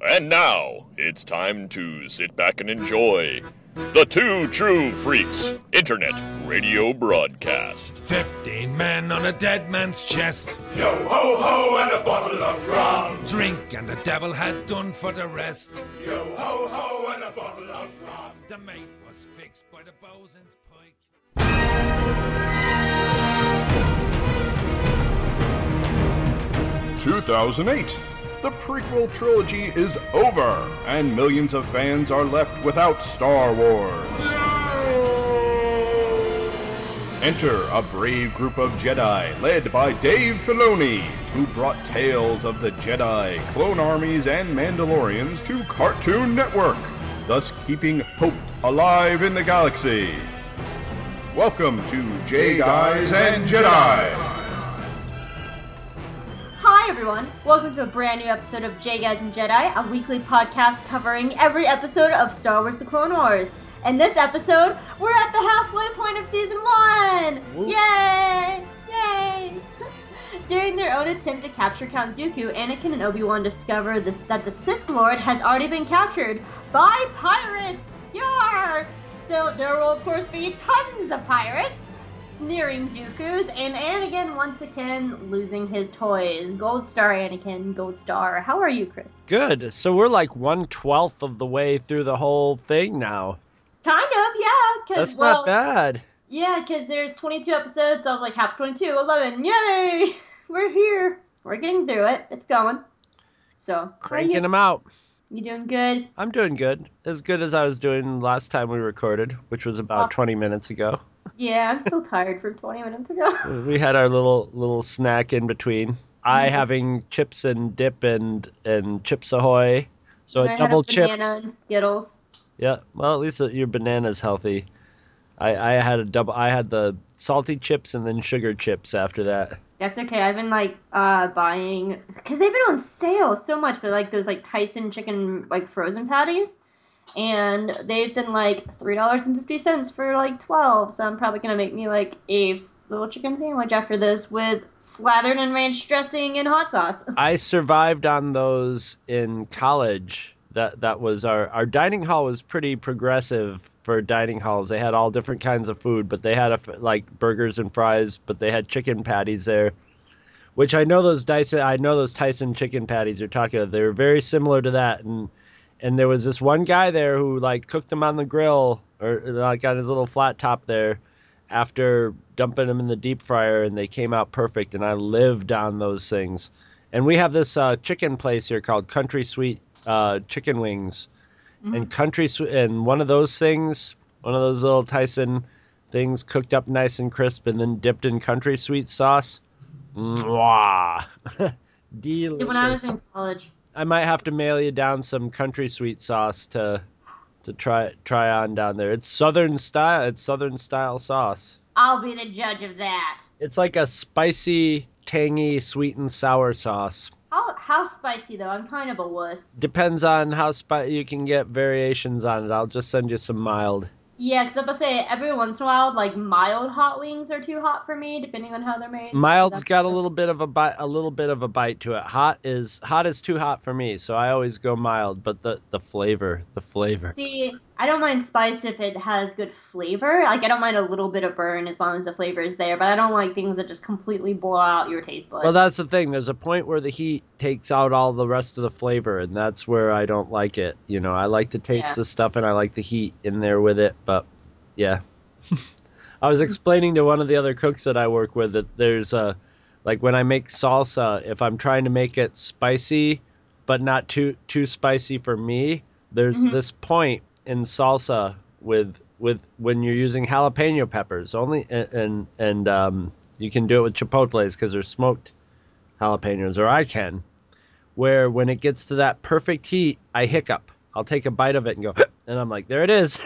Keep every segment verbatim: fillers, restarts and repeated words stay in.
And now, it's time to sit back and enjoy the Two True Freaks Internet Radio Broadcast. Fifteen men on a dead man's chest. Yo ho ho and a bottle of rum. Drink and the devil had done for the rest. Yo ho ho and a bottle of rum. The mate was fixed by the bosun's pike. two thousand eight. The prequel trilogy is over, and millions of fans are left without Star Wars. Enter a brave group of Jedi led by Dave Filoni, who brought tales of the Jedi, clone armies, and Mandalorians to Cartoon Network, thus keeping hope alive in the galaxy. Welcome to J Guys and Jedi. Hi everyone, welcome to a brand new episode of J Guys and Jedi, a weekly podcast covering every episode of Star Wars The Clone Wars. In this episode, we're at the halfway point of Season one! Ooh. Yay! Yay! During their own attempt to capture Count Dooku, Anakin and Obi-Wan discover this, that the Sith Lord has already been captured by pirates! Yar! So there will of course be tons of pirates, sneering Dooku's, and Anakin once again losing his toys. Gold Star Anakin, Gold Star. How are you, Chris? Good. So we're like one twelfth of the way through the whole thing now. Kind of, yeah. Cause, That's well, not bad. Yeah, because there's twenty-two episodes, so I was like, half twenty-two, eleven, yay! We're here. We're getting through it. It's going. So, cranking them out. You doing good? I'm doing good. As good as I was doing last time we recorded, which was about oh. twenty minutes ago. Yeah, I'm still tired from twenty minutes ago. We had our little little snack in between. Mm-hmm. I having chips and dip and, and Chips Ahoy. So I a double had a banana chips. And Skittles. Yeah, well at least your banana's healthy. I, I had a double. I had the salty chips and then sugar chips after that. That's okay. I've been like uh, buying because they've been on sale so much, but like those like Tyson chicken like frozen patties. And they've been like three dollars and fifty cents for like twelve, so I'm probably going to make me like a little chicken sandwich after this with slathered in ranch dressing and hot sauce. I survived on those in college. That that was our, our dining hall was pretty progressive for dining halls. They had all different kinds of food, but they had a, like burgers and fries, but they had chicken patties there, which I know those Dyson, I know those Tyson chicken patties you're talking about. They were very similar to that, and And there was this one guy there who, like, cooked them on the grill, or, like, on his little flat top there, after dumping them in the deep fryer, and they came out perfect, and I lived on those things. And we have this uh, chicken place here called Country Sweet uh, Chicken Wings. Mm-hmm. And Country Sweet, and one of those things, one of those little Tyson things cooked up nice and crisp, and then dipped in Country Sweet sauce. Mwah! Delicious. See, when I was in college... I might have to mail you down some Country Sweet sauce to to try try on down there. It's Southern style. It's Southern style sauce. I'll be the judge of that. It's like a spicy, tangy, sweet and sour sauce. How how spicy though? I'm kind of a wuss. Depends on how spicy. You can get variations on it. I'll just send you some mild. Yeah, because I'm gonna say every once in a while, like mild hot wings are too hot for me, depending on how they're made. Mild's That's got a little bit of a bite, a little bit of a bite to it. Hot is hot is too hot for me, so I always go mild. But the the flavor, the flavor. See, I don't mind spice if it has good flavor. Like I don't mind a little bit of burn as long as the flavor is there. But I don't like things that just completely blow out your taste buds. Well, that's the thing. There's a point where the heat takes out all the rest of the flavor, and that's where I don't like it. You know, I like to taste yeah. the stuff, and I like the heat in there with it, but. Yeah. I was explaining to one of the other cooks that I work with that there's a, like when I make salsa, if I'm trying to make it spicy, but not too too spicy for me, there's mm-hmm. this point in salsa with with when you're using jalapeno peppers only, and and, and um, you can do it with chipotles because they're smoked jalapenos, or I can, where when it gets to that perfect heat, I hiccup. I'll take a bite of it and go, and I'm like, there it is.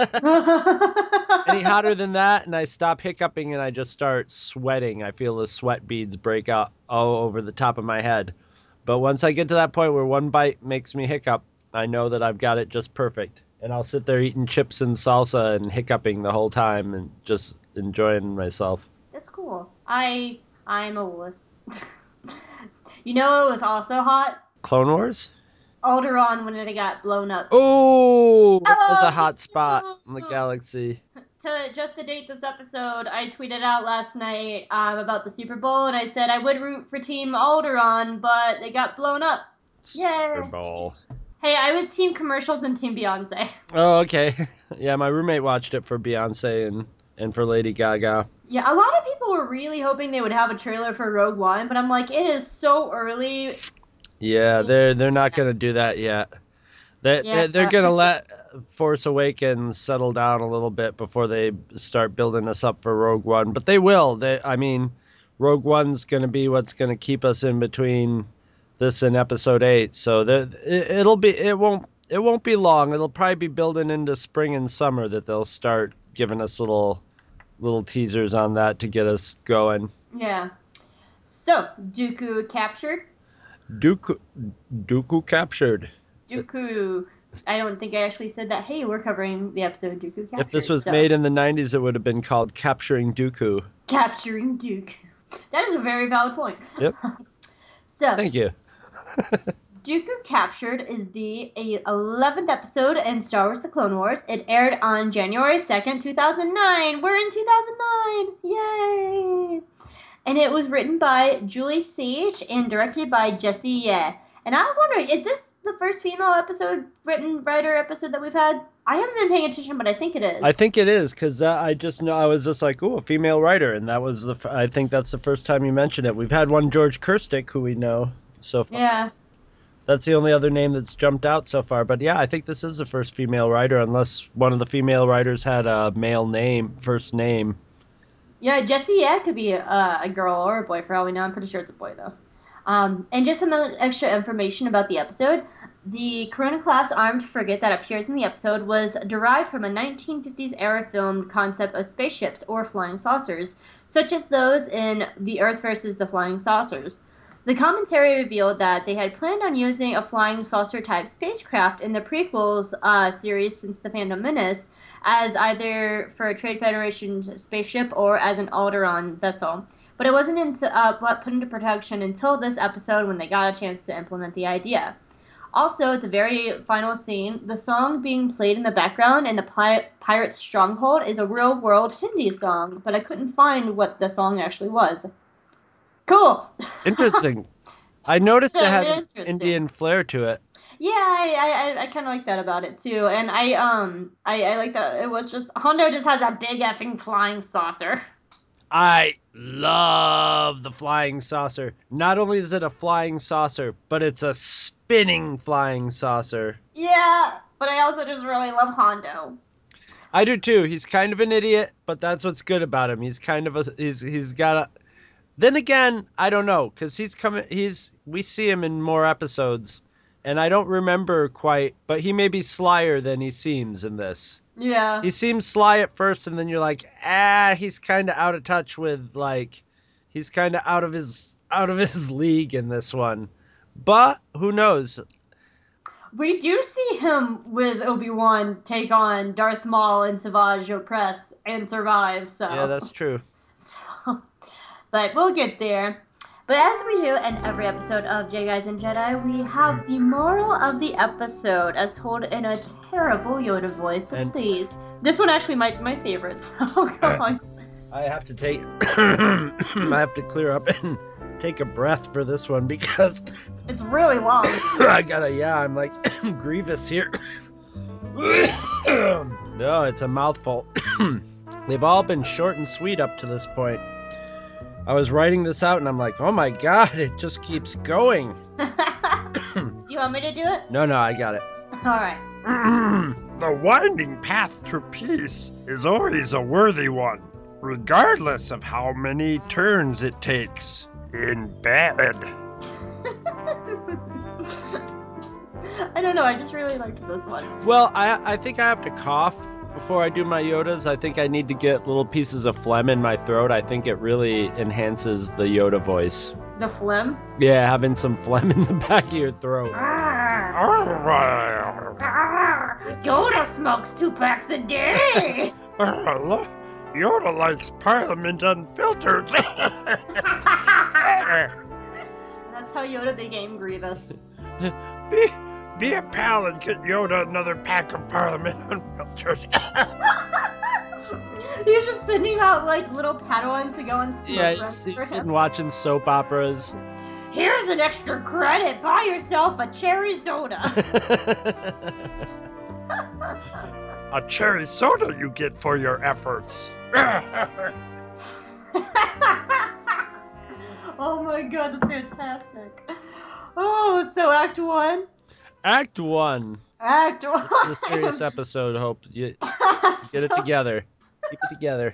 Any hotter than that, and I stop hiccuping and I just start sweating. I feel the sweat beads break out all over the top of my head. But once I get to that point where one bite makes me hiccup, I know that I've got it just perfect. And I'll sit there eating chips and salsa and hiccuping the whole time and just enjoying myself. That's cool. I, I'm a wuss. You know it was also hot? Clone Wars? Alderaan when it got blown up. Oh, that was Oh, a hot spot no. in the galaxy. To just to date this episode, I tweeted out last night um, about the Super Bowl, and I said I would root for Team Alderaan, but they got blown up. Super Yay. Bowl. Hey, I was Team Commercials and Team Beyonce. Oh, okay. Yeah, my roommate watched it for Beyonce and, and for Lady Gaga. Yeah, a lot of people were really hoping they would have a trailer for Rogue One, but I'm like, it is so early. Yeah, they're they're not gonna do that yet. They Yeah, they're, they're uh, gonna let Force Awakens settle down a little bit before they start building us up for Rogue One. But they will. They, I mean, Rogue One's gonna be what's gonna keep us in between this and Episode Eight. So the it, it'll be it won't it won't be long. It'll probably be building into spring and summer that they'll start giving us little little teasers on that to get us going. Yeah. So, Dooku captured. Dooku Dooku captured. Dooku. I don't think I actually said that. Hey, we're covering the episode Dooku captured. If this was so. made in the nineties, it would have been called Capturing Dooku. Capturing Duke. That is a very valid point. Yep. So, Thank you. Dooku Captured is the eleventh episode in Star Wars The Clone Wars. It aired on January second, two thousand nine. We're in two thousand nine! Yay! And it was written by Julie Sage and directed by Jessie Ye. And I was wondering, is this the first female episode, written writer episode that we've had? I haven't been paying attention, but I think it is. I think it is, because uh, I just know, I was just like, ooh, a female writer, and that was the, f- I think that's the first time you mentioned it. We've had one George Kirstick, who we know so far. Yeah. That's the only other name that's jumped out so far. But yeah, I think this is the first female writer, unless one of the female writers had a male name, first name. Yeah, Jessie Ye could be a, a girl or a boy for all we know. I'm pretty sure it's a boy, though. Um, and just some extra information about the episode. The Corona-class armed frigate that appears in the episode was derived from a nineteen fifties era filmed concept of spaceships or flying saucers, such as those in The Earth versus the Flying Saucers. The commentary revealed that they had planned on using a flying saucer-type spacecraft in the prequels uh, series since The Phantom Menace, as either for a Trade Federation spaceship or as an Alderaan vessel. But it wasn't into, uh, put into production until this episode when they got a chance to implement the idea. Also, at the very final scene, the song being played in the background in the pi- Pirate's Stronghold is a real-world Hindi song, but I couldn't find what the song actually was. Cool! Interesting. I noticed it had Very an interesting. Indian flair to it. Yeah, I I, I kind of like that about it too, and I um I, I like that it was just Hondo just has a big effing flying saucer. I love the flying saucer. Not only is it a flying saucer, but it's a spinning flying saucer. Yeah, but I also just really love Hondo. I do too. He's kind of an idiot, but that's what's good about him. He's kind of a he's he's got a. Then again, I don't know, because he's coming. He's we see him in more episodes, and I don't remember quite. But he may be slyer than he seems in this. Yeah. He seems sly at first, and then you're like, ah, he's kind of out of touch with like, he's kind of out of his out of his league in this one. But who knows? We do see him with Obi-Wan take on Darth Maul and Savage Opress and survive. So Yeah, that's true. So, but we'll get there. But as we do in every episode of J Guys and Jedi, we have the moral of the episode as told in a terrible Yoda voice. So And- please, this one actually might be my favorite. So come on. I have to take, I have to clear up and take a breath for this one because It's really long. I gotta, yeah, I'm like Grievous here. No, it's a mouthful. They've all been short and sweet up to this point. I was writing this out and I'm like, oh my god, it just keeps going. Do you want me to do it? No, no, I got it. All right. The winding path to peace is always a worthy one, regardless of how many turns it takes in bed. I don't know. I just really liked this one. Well, I I think I have to cough before I do my Yodas. I think I need to get little pieces of phlegm in my throat. I think it really enhances the Yoda voice. The phlegm. Yeah, having some phlegm in the back of your throat. Yoda smokes two packs a day. Yoda likes Parliament Unfiltered. That's how Yoda became Grievous. be, be a pal and get Yoda another pack of Parliament unfiltered. He's just sending out like little Padawans to go and smoke Yeah, runs he's, for he's him. sitting watching soap operas. Here's an extra credit. Buy yourself a cherry soda. A cherry soda you get for your efforts. Oh my god, that's fantastic. Oh, so Act One. Act one. Act One. This is a serious episode. Hope you get it together. Keep it together.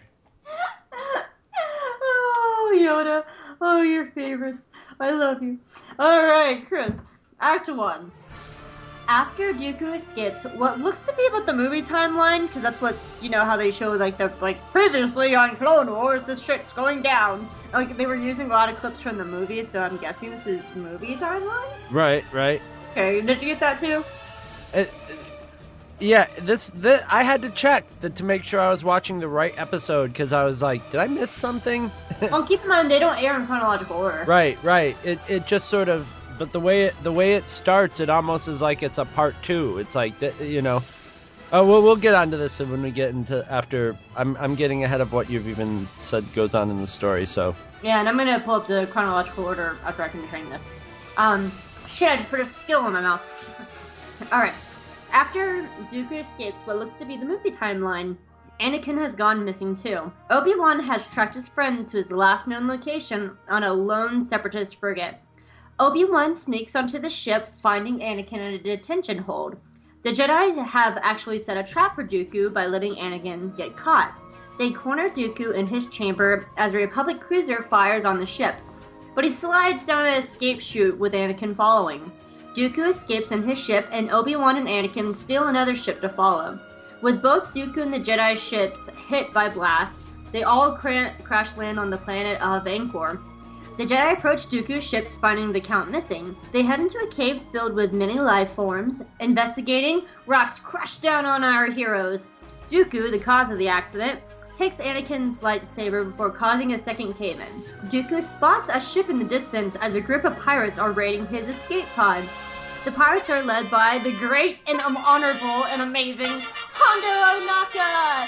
Oh, Yoda. Oh, your favorites. I love you. All right, Chris. Act One. After Dooku escapes what looks to be about the movie timeline, because that's what, you know, how they show, like, the, like, previously on Clone Wars, this shit's going down. Like, they were using a lot of clips from the movie, so I'm guessing this is movie timeline? Right, right. Okay, did you get that too? It, yeah, this, this I had to check that to make sure I was watching the right episode because I was like, did I miss something? Well, keep in mind, they don't air in chronological order. Right, right. It it just sort of, but the way it, the way it starts, it almost is like it's a part two. It's like, you know, oh, we'll we'll get onto this when we get into after. I'm I'm getting ahead of what you've even said goes on in the story. So Yeah, and I'm gonna pull up the chronological order after I can train this. Um, shit, I just put a skill in my mouth. All right. After Dooku escapes what looks to be the movie timeline, Anakin has gone missing too. Obi-Wan has tracked his friend to his last known location on a lone separatist frigate. Obi-Wan sneaks onto the ship, finding Anakin in a detention hold. The Jedi have actually set a trap for Dooku by letting Anakin get caught. They corner Dooku in his chamber as a Republic cruiser fires on the ship, but he slides down an escape chute with Anakin following. Dooku escapes in his ship, and Obi-Wan and Anakin steal another ship to follow. With both Dooku and the Jedi ships hit by blasts, they all cra- crash land on the planet of Angkor. The Jedi approach Dooku's ships, finding the Count missing. They head into a cave filled with many life forms. Investigating, rocks crash down on our heroes. Dooku, the cause of the accident, takes Anakin's lightsaber before causing a second cave-in. Dooku spots a ship in the distance as a group of pirates are raiding his escape pod. The pirates are led by the great and um, honorable and amazing Hondo Ohnaka!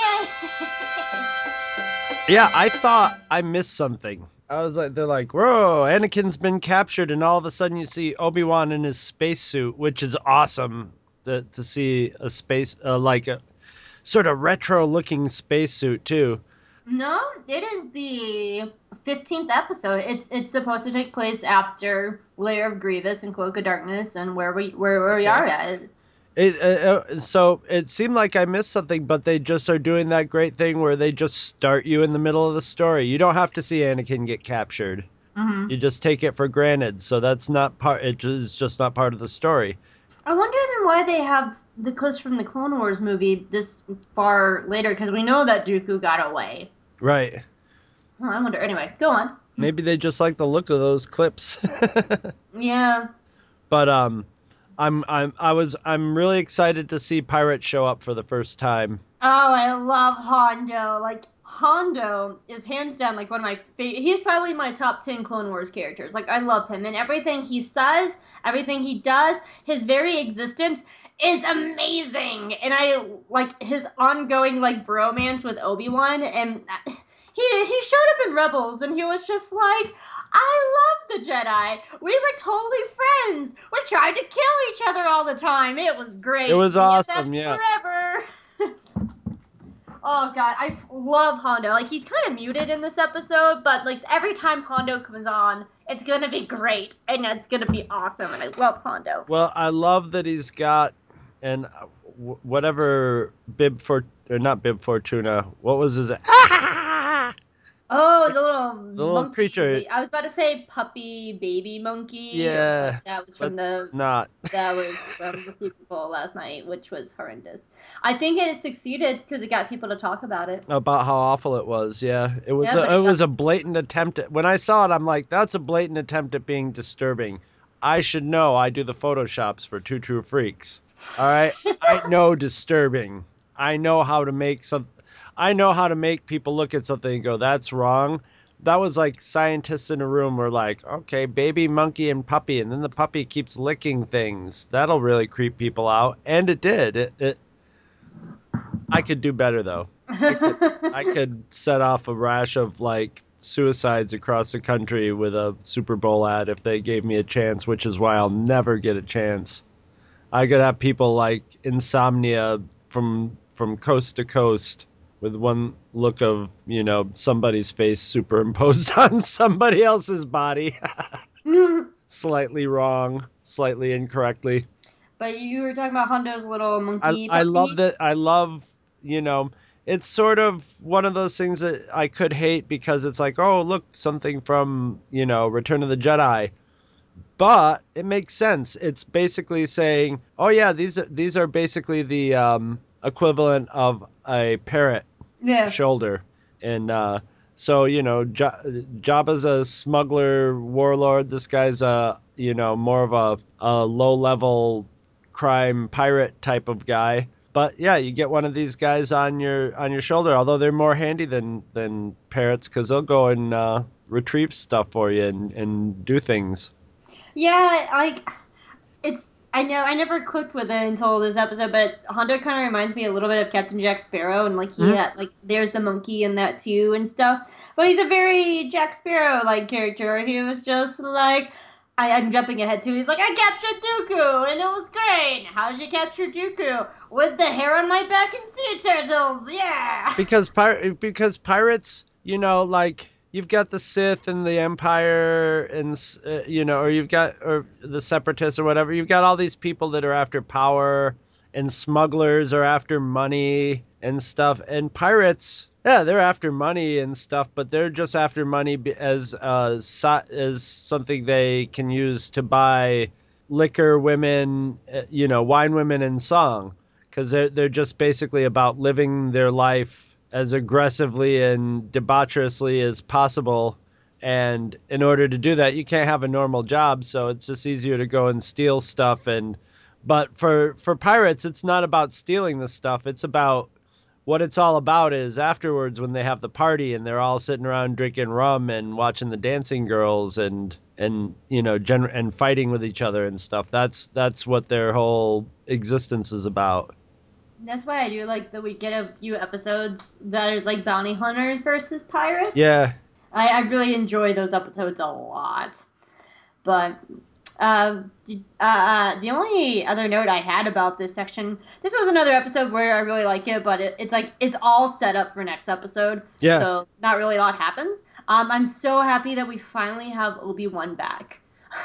Yay! yeah, I thought I missed something. I was like, they're like, whoa, Anakin's been captured, and all of a sudden you see Obi-Wan in his spacesuit, which is awesome to, to see a space, uh, like a sort of retro-looking spacesuit too. No, it is the fifteenth episode. It's it's supposed to take place after Lair of Grievous and Cloak of Darkness, and where we where, where we are at. It, uh, so it seemed like I missed something, but they just are doing that great thing where they just start you in the middle of the story. You don't have to see Anakin get captured. Mm-hmm. You just take it for granted. So that's not part. It is just not part of the story. I wonder then why they have the clips from the Clone Wars movie this far later, because we know that Dooku got away. Right. Oh, I wonder. Anyway, go on. Maybe they just like the look of those clips. Yeah. But um, I'm I'm I was I'm really excited to see Pirates show up for the first time. Oh, I love Hondo. Like Hondo is hands down like one of my favorite. He's probably my top ten Clone Wars characters. Like I love him and everything he says, everything he does, his very existence is amazing. And I like his ongoing like bromance with Obi-Wan, and he he showed up in Rebels and he was just like, I love the Jedi. We were totally friends. We tried to kill each other all the time. It was great. It was And yet awesome, that's yeah. Forever. Oh god, I love Hondo. Like he's kind of muted in this episode, but like every time Hondo comes on, it's gonna be great and it's gonna be awesome. And I love Hondo. Well, I love that he's got and whatever Bib for or not Bib Fortuna. What was his? Oh, the little The little monkey. creature. I was about to say puppy baby monkey. Yeah, but that was from That's the not. that was from the Super Bowl last night, which was horrendous. I think it succeeded because it got people to talk about it. About how awful it was. Yeah, it was. Yeah, a, but it it was got- a blatant attempt. At, when I saw it, I'm like, that's a blatant attempt at being disturbing. I should know. I do the photoshops for Two True Freaks. All right, I know disturbing. I know how to make some. I know how to make people look at something and go, "That's wrong." that was like scientists in a room were like, okay, baby monkey and puppy, and then the puppy keeps licking things. That'll really creep people out, and it did. It, it I could do better though. I could, I could set off a rash of like suicides across the country with a Super Bowl ad if they gave me a chance, which is why I'll never get a chance. I could have people like insomnia from from coast to coast with one look of, you know, somebody's face superimposed on somebody else's body. Slightly wrong, slightly incorrectly. But you were talking about Hondo's little monkey. I, I puppy. love that. I love, you know, it's sort of one of those things that I could hate because it's like, oh, look, something from, you know, Return of the Jedi. But it makes sense. It's basically saying, oh, yeah, these are, these are basically the um, equivalent of a parrot Yeah. shoulder. And uh, so, you know, J- Jabba's a smuggler warlord. This guy's, a, you know, more of a, a low-level crime pirate type of guy. But yeah, you get one of these guys on your on your shoulder, although they're more handy than, than parrots because they'll go and uh, retrieve stuff for you and, and do things. Yeah, like, it's, I know, I never clicked with it until this episode, but Hondo kind of reminds me a little bit of Captain Jack Sparrow, and, like, he Mm-hmm. had, like, there's the monkey in that, too, and stuff. But he's a very Jack Sparrow-like character. He was just, like, I, I'm jumping ahead, too. He's like, I captured Dooku, and it was great. How did you capture Dooku? With the hair on my back and sea turtles, yeah! Because pir- because pirates, you know, like, you've got the Sith and the Empire and, uh, you know, or you've got or the Separatists or whatever. You've got all these people that are after power, and smugglers are after money and stuff. And pirates, yeah, they're after money and stuff, but they're just after money be- as uh, so- as something they can use to buy liquor, women, uh, you know, wine, women, and song. Because they're, they're just basically about living their life as aggressively and debaucherously as possible. And in order to do that, you can't have a normal job, so it's just easier to go and steal stuff. And but for for pirates, it's not about stealing the stuff. It's about what it's all about is afterwards when they have the party and they're all sitting around drinking rum and watching the dancing girls and and you know gen- and fighting with each other and stuff. That's that's what their whole existence is about. That's why I do like that we get a few episodes that is like bounty hunters versus pirates. Yeah. I, I really enjoy those episodes a lot. But uh, uh, uh, the only other note I had about this section, this was another episode where I really like it, but it, it's like it's all set up for next episode. Yeah. So not really a lot happens. Um, I'm so happy that we finally have Obi-Wan back.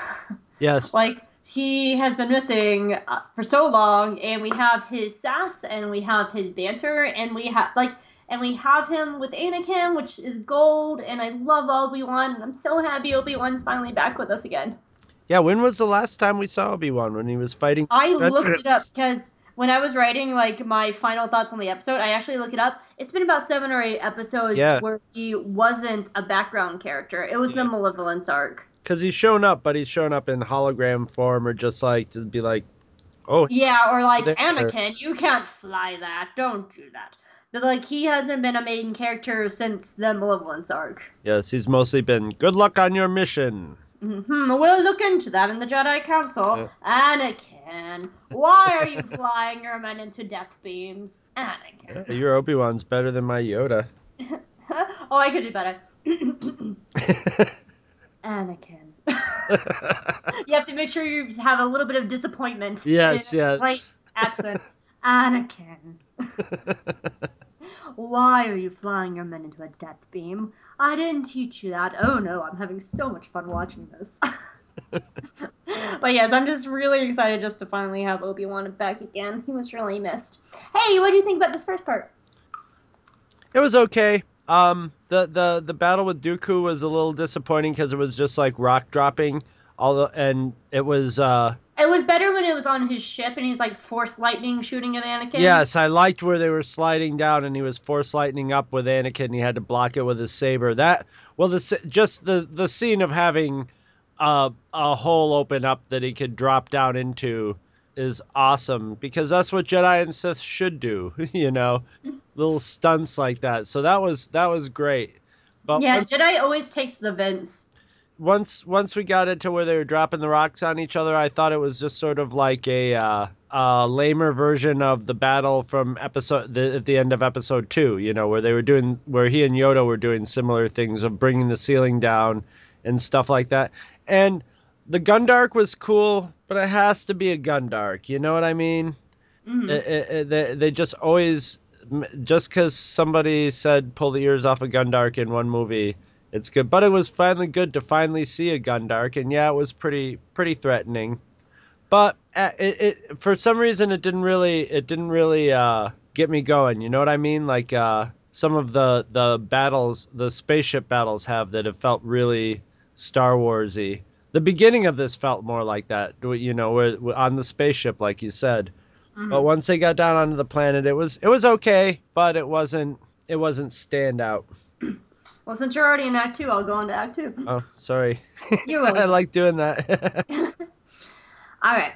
Yes. Like, he has been missing uh, for so long, and we have his sass, and we have his banter, and we have, like, and we have him with Anakin, which is gold, and I love Obi-Wan, and I'm so happy Obi-Wan's finally back with us again. Yeah, when was the last time we saw Obi-Wan? When he was fighting? I looked Ventress? it up, because when I was writing, like, my final thoughts on the episode, I actually looked it up. It's been about seven or eight episodes Yeah. where he wasn't a background character. It was Yeah. the Malevolence arc. Because he's shown up, but he's shown up in hologram form or just like to be like, oh, Yeah, or like, There- Anakin, you can't fly that. Don't do that. But, like, he hasn't been a main character since the Malevolence arc. yes, he's mostly been good luck on your mission. Mm-hmm. We'll look into that in the Jedi Council. Anakin, why are you flying your men into death beams? Anakin. Your Obi-Wan's better than my Yoda. Oh, I could do better. Anakin. You have to make sure you have a little bit of disappointment. Yes, in a yes. slight accent. Anakin. Why are you flying your men into a death beam? I didn't teach you that. Oh no, I'm having so much fun watching this. But yes, I'm just really excited just to finally have Obi-Wan back again. He was really missed. Hey, what do you think about this first part? It was okay. Um, the, the, the battle with Dooku was a little disappointing because it was just like rock dropping. Although, and it was, uh, It was better when it was on his ship and he's like force lightning shooting at Anakin. yes, I liked where they were sliding down and he was force lightning up with Anakin and he had to block it with his saber. That, well, the, s- just the, the scene of having uh, a hole open up that he could drop down into is awesome because that's what Jedi and Sith should do, you know, little stunts like that. So that was, that was great. But yeah, once, Jedi always takes the vents. once once we got into where they were dropping the rocks on each other, I thought it was just sort of like a uh, uh, lamer version of the battle from episode the, at the end of episode two. You know, where they were doing where he and Yoda were doing similar things of bringing the ceiling down and stuff like that. And the Gundark was cool, but it has to be a Gundark. You know what I mean? Mm-hmm. It, it, it, they, they just always, just because somebody said pull the ears off a Gundark in one movie, it's good. But it was finally good to finally see a Gundark, and yeah, it was pretty pretty threatening. But uh, it, it for some reason it didn't really it didn't really uh, get me going. You know what I mean? Like uh, some of the the battles, the spaceship battles have that have felt really Star Warsy. The beginning of this felt more like that. You know, where on the spaceship, like you said. Mm-hmm. But once they got down onto the planet, it was it was okay, but it wasn't it wasn't standout. Well, since you're already in Act Two, I'll go on to Act Two. Oh, sorry. You're I welcome. like doing that. All right.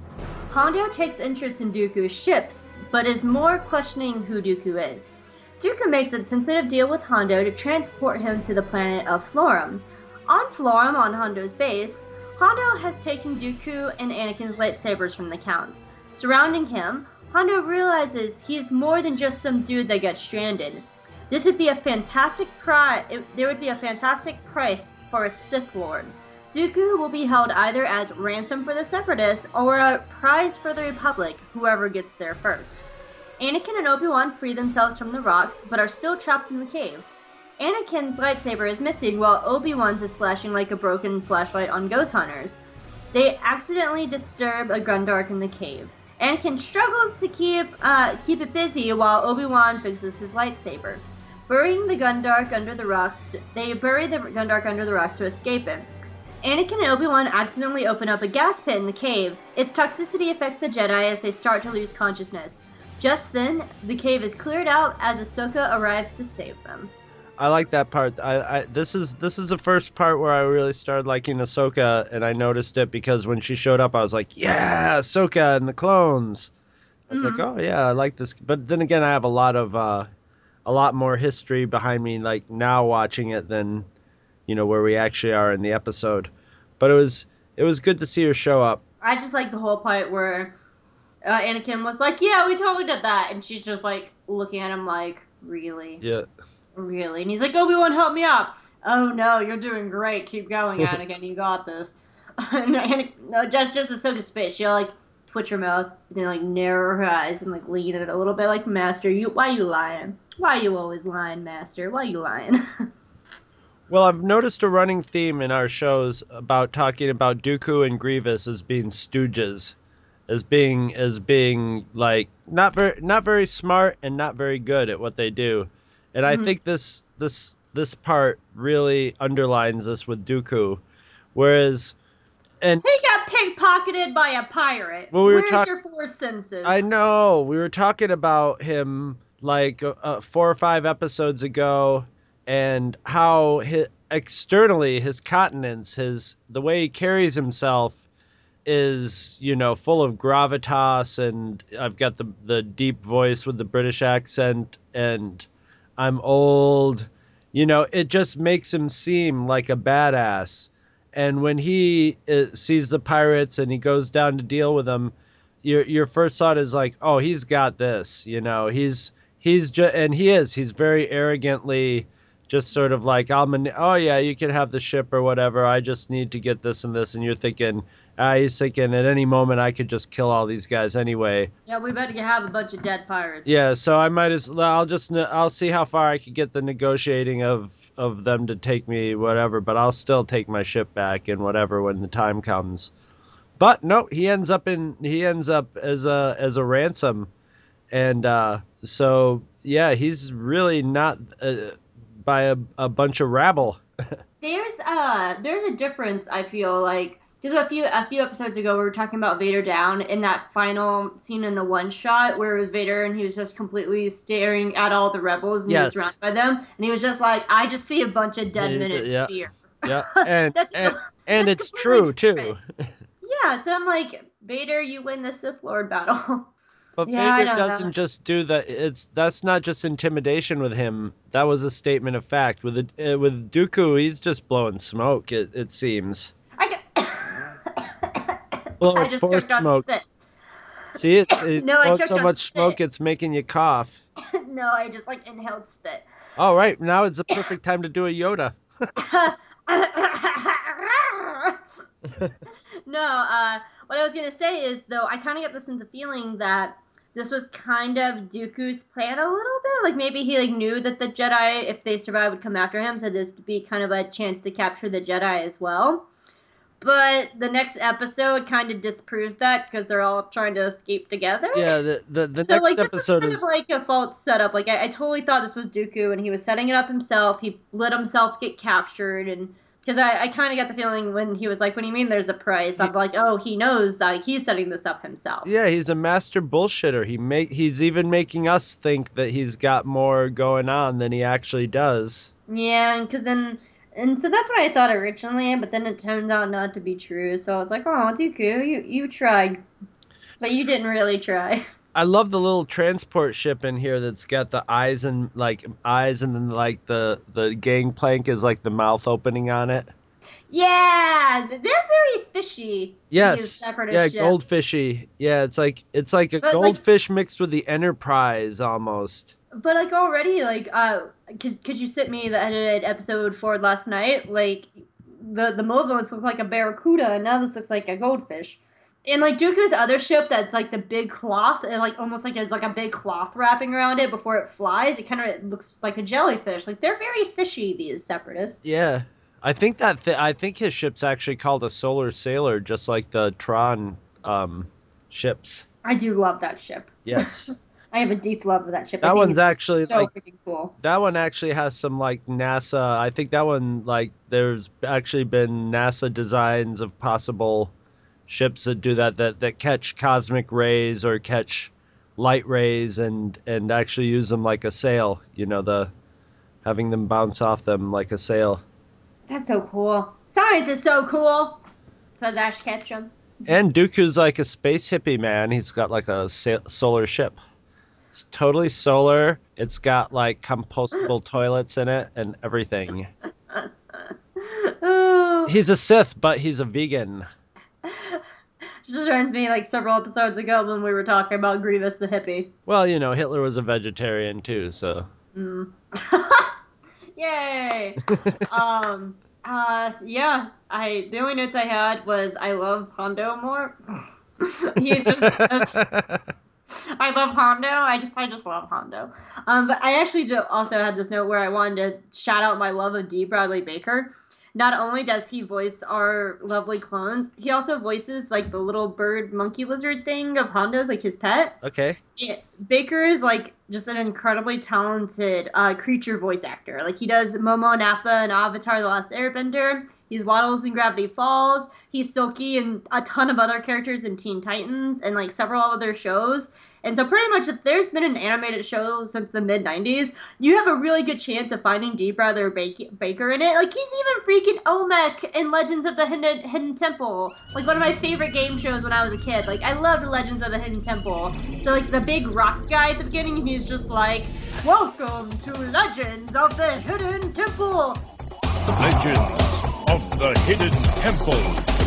Hondo takes interest in Dooku's ships, but is more questioning who Dooku is. Dooku makes a sensitive deal with Hondo to transport him to the planet of Florum. On Florum, on Hondo's base, Hondo has taken Dooku and Anakin's lightsabers from the Count. Surrounding him, Hondo realizes he's more than just some dude that got stranded. This would be a fantastic price. There would be a fantastic price for a Sith Lord. Dooku will be held either as ransom for the Separatists or a prize for the Republic, whoever gets there first. Anakin and Obi-Wan free themselves from the rocks, but are still trapped in the cave. Anakin's lightsaber is missing, while Obi-Wan's is flashing like a broken flashlight on ghost hunters. They accidentally disturb a Gundark in the cave. Anakin struggles to keep uh, keep it busy while Obi-Wan fixes his lightsaber. Burying the Gundark under the rocks, to, they bury the Gundark under the rocks to escape it. Anakin and Obi-Wan accidentally open up a gas pit in the cave. Its toxicity affects the Jedi as they start to lose consciousness. Just then, the cave is cleared out as Ahsoka arrives to save them. I like that part. I, I this is this is the first part where I really started liking Ahsoka, and I noticed it because when she showed up, I was like, "Yeah, Ahsoka and the clones." I was Mm-hmm. like, "Oh yeah, I like this." But then again, I have a lot of uh, a lot more history behind me, like now watching it than you know where we actually are in the episode. But it was it was good to see her show up. I just like the whole part where uh, Anakin was like, "Yeah, we totally did that," and she's just like looking at him like, "Really?" Yeah. Really? And he's like, Obi-Wan, help me out. Oh no, you're doing great. Keep going, Anakin. You got this. no, Anakin, no, that's just Ahsoka's face. She'll like twitch her mouth, then like narrow her eyes and like lean it a little bit, like, Master, you why you lying? Why you always lying, Master? Why you lying? Well, I've noticed a running theme in our shows about talking about Dooku and Grievous as being stooges, as being as being like not very not very smart and not very good at what they do. And I Mhm. think this this this part really underlines this with Dooku, whereas, and He got pickpocketed by a pirate. Well, we were Where's talk- your force senses? I know we were talking about him like uh, uh, four or five episodes ago, and how his, externally his countenance, his the way he carries himself, is you know full of gravitas, and I've got the the deep voice with the British accent, and I'm old, you know, it just makes him seem like a badass. And when he uh, sees the pirates and he goes down to deal with them, your your first thought is like, oh, he's got this, you know, he's he's just, and he is, he's very arrogantly just sort of like, I'll man- oh yeah, you can have the ship or whatever. I just need to get this and this. And you're thinking, ah, he's thinking at any moment I could just kill all these guys anyway. Yeah, we better have a bunch of dead pirates. Yeah, so I might as I'll just I'll see how far I can get the negotiating of of them to take me whatever, but I'll still take my ship back and whatever when the time comes. But no, he ends up in he ends up as a as a ransom, and uh, so yeah, he's really not uh, by a, a bunch of rabble. There's uh there's a difference, I feel like, because a few a few episodes ago we were talking about Vader Down in that final scene in the one shot where it was Vader and he was just completely staring at all the rebels and Yes. he was surrounded by them and he was just like, I just see a bunch of dead Yeah, men in yeah. fear. Yeah, and That's- and, and that's it's true completely too. different. Yeah, so I'm like, Vader, you win the Sith Lord battle. But Yeah, I Vader don't doesn't know. just do that. It's that's not just intimidation with him. That was a statement of fact. With uh, with Dooku, he's just blowing smoke. It it seems I, get... I blowing just force choked on smoke. spit. See, it's it's No, I blowing choked so on much spit. smoke, it's making you cough. No, I just like inhaled spit. All right, now it's the perfect time to do a Yoda. No, uh, what I was gonna say is though I kind of get the sense of feeling that this was kind of Dooku's plan a little bit. Like maybe he like knew that the Jedi, if they survived, would come after him, so this would be kind of a chance to capture the Jedi as well. But the next episode kind of disproves that because they're all trying to escape together. Yeah, the the, the So next like this episode is kind is of like a false setup. Like I, I totally thought this was Dooku and he was setting it up himself. He let himself get captured, and because I, I kind of got the feeling when he was like, "What do you mean there's a price?" I'm like, "Oh, he knows that he's setting this up himself." yeah, he's a master bullshitter. He make he's even making us think that he's got more going on than he actually does. Yeah, because then, and so that's what I thought originally, but then it turns out not to be true. So I was like, "Oh, Dooku, you you tried, but you didn't really try." I love the little transport ship in here that's got the eyes and like eyes, and then like the the gangplank is like the mouth opening on it. Yeah, they're very fishy. these Yes, separatist yeah, ships. goldfishy. Yeah, it's like it's like a But, like- goldfish mixed with the Enterprise almost. But like already, like, uh, cause, cause you sent me the edited episode forward last night. Like, the the movements look like a barracuda, and now this looks like a goldfish. And like Dooku's other ship, that's like the big cloth, and like almost like has like a big cloth wrapping around it before it flies. It kind of looks like a jellyfish. Like they're very fishy, these separatists. Yeah, I think that th- I think his ship's actually called a Solar Sailor, just like the Tron um, ships. I do love that ship. Yes. I have a deep love of that ship. I That think one's it's just actually, so like- freaking cool. That one actually has some like NASA. I think that one like there's actually been NASA designs of possible ships that do that that, that catch cosmic rays or catch light rays and and actually use them like a sail. You know, the having them bounce off them like a sail. That's so cool. Science is so cool. Says Ash Ketchum. And Dooku's like a space hippie, man. He's got like a sa- solar ship. It's totally solar. It's got like compostable toilets in it and everything. Oh. He's a Sith, but he's a vegan. Just reminds me like several episodes ago when we were talking about Grievous the hippie. Well, you know, Hitler was a vegetarian too, so. Mm. Yay! um. Uh. Yeah. I. The only notes I had was I love Hondo more. He's just. I love Hondo. I just. I just love Hondo. Um. But I actually do also had this note where I wanted to shout out my love of D. Bradley Baker. Not only does he voice our lovely clones, he also voices like the little bird monkey lizard thing of Hondo's, like his pet. Okay. It, Baker is like just an incredibly talented uh, creature voice actor. Like he does Momo Nappa in Avatar: The Last Airbender. He's Waddles in Gravity Falls. He's Silky and a ton of other characters in Teen Titans and like several other shows. And so pretty much if there's been an animated show since the mid nineties, you have a really good chance of finding D. Brother Baker in it. Like he's even freaking Olmec in Legends of the Hidden, Hidden Temple. Like one of my favorite game shows when I was a kid. Like I loved Legends of the Hidden Temple. So like the big rock guy at the beginning, he's just like, "Welcome to Legends of the Hidden Temple." Legends of the Hidden Temple.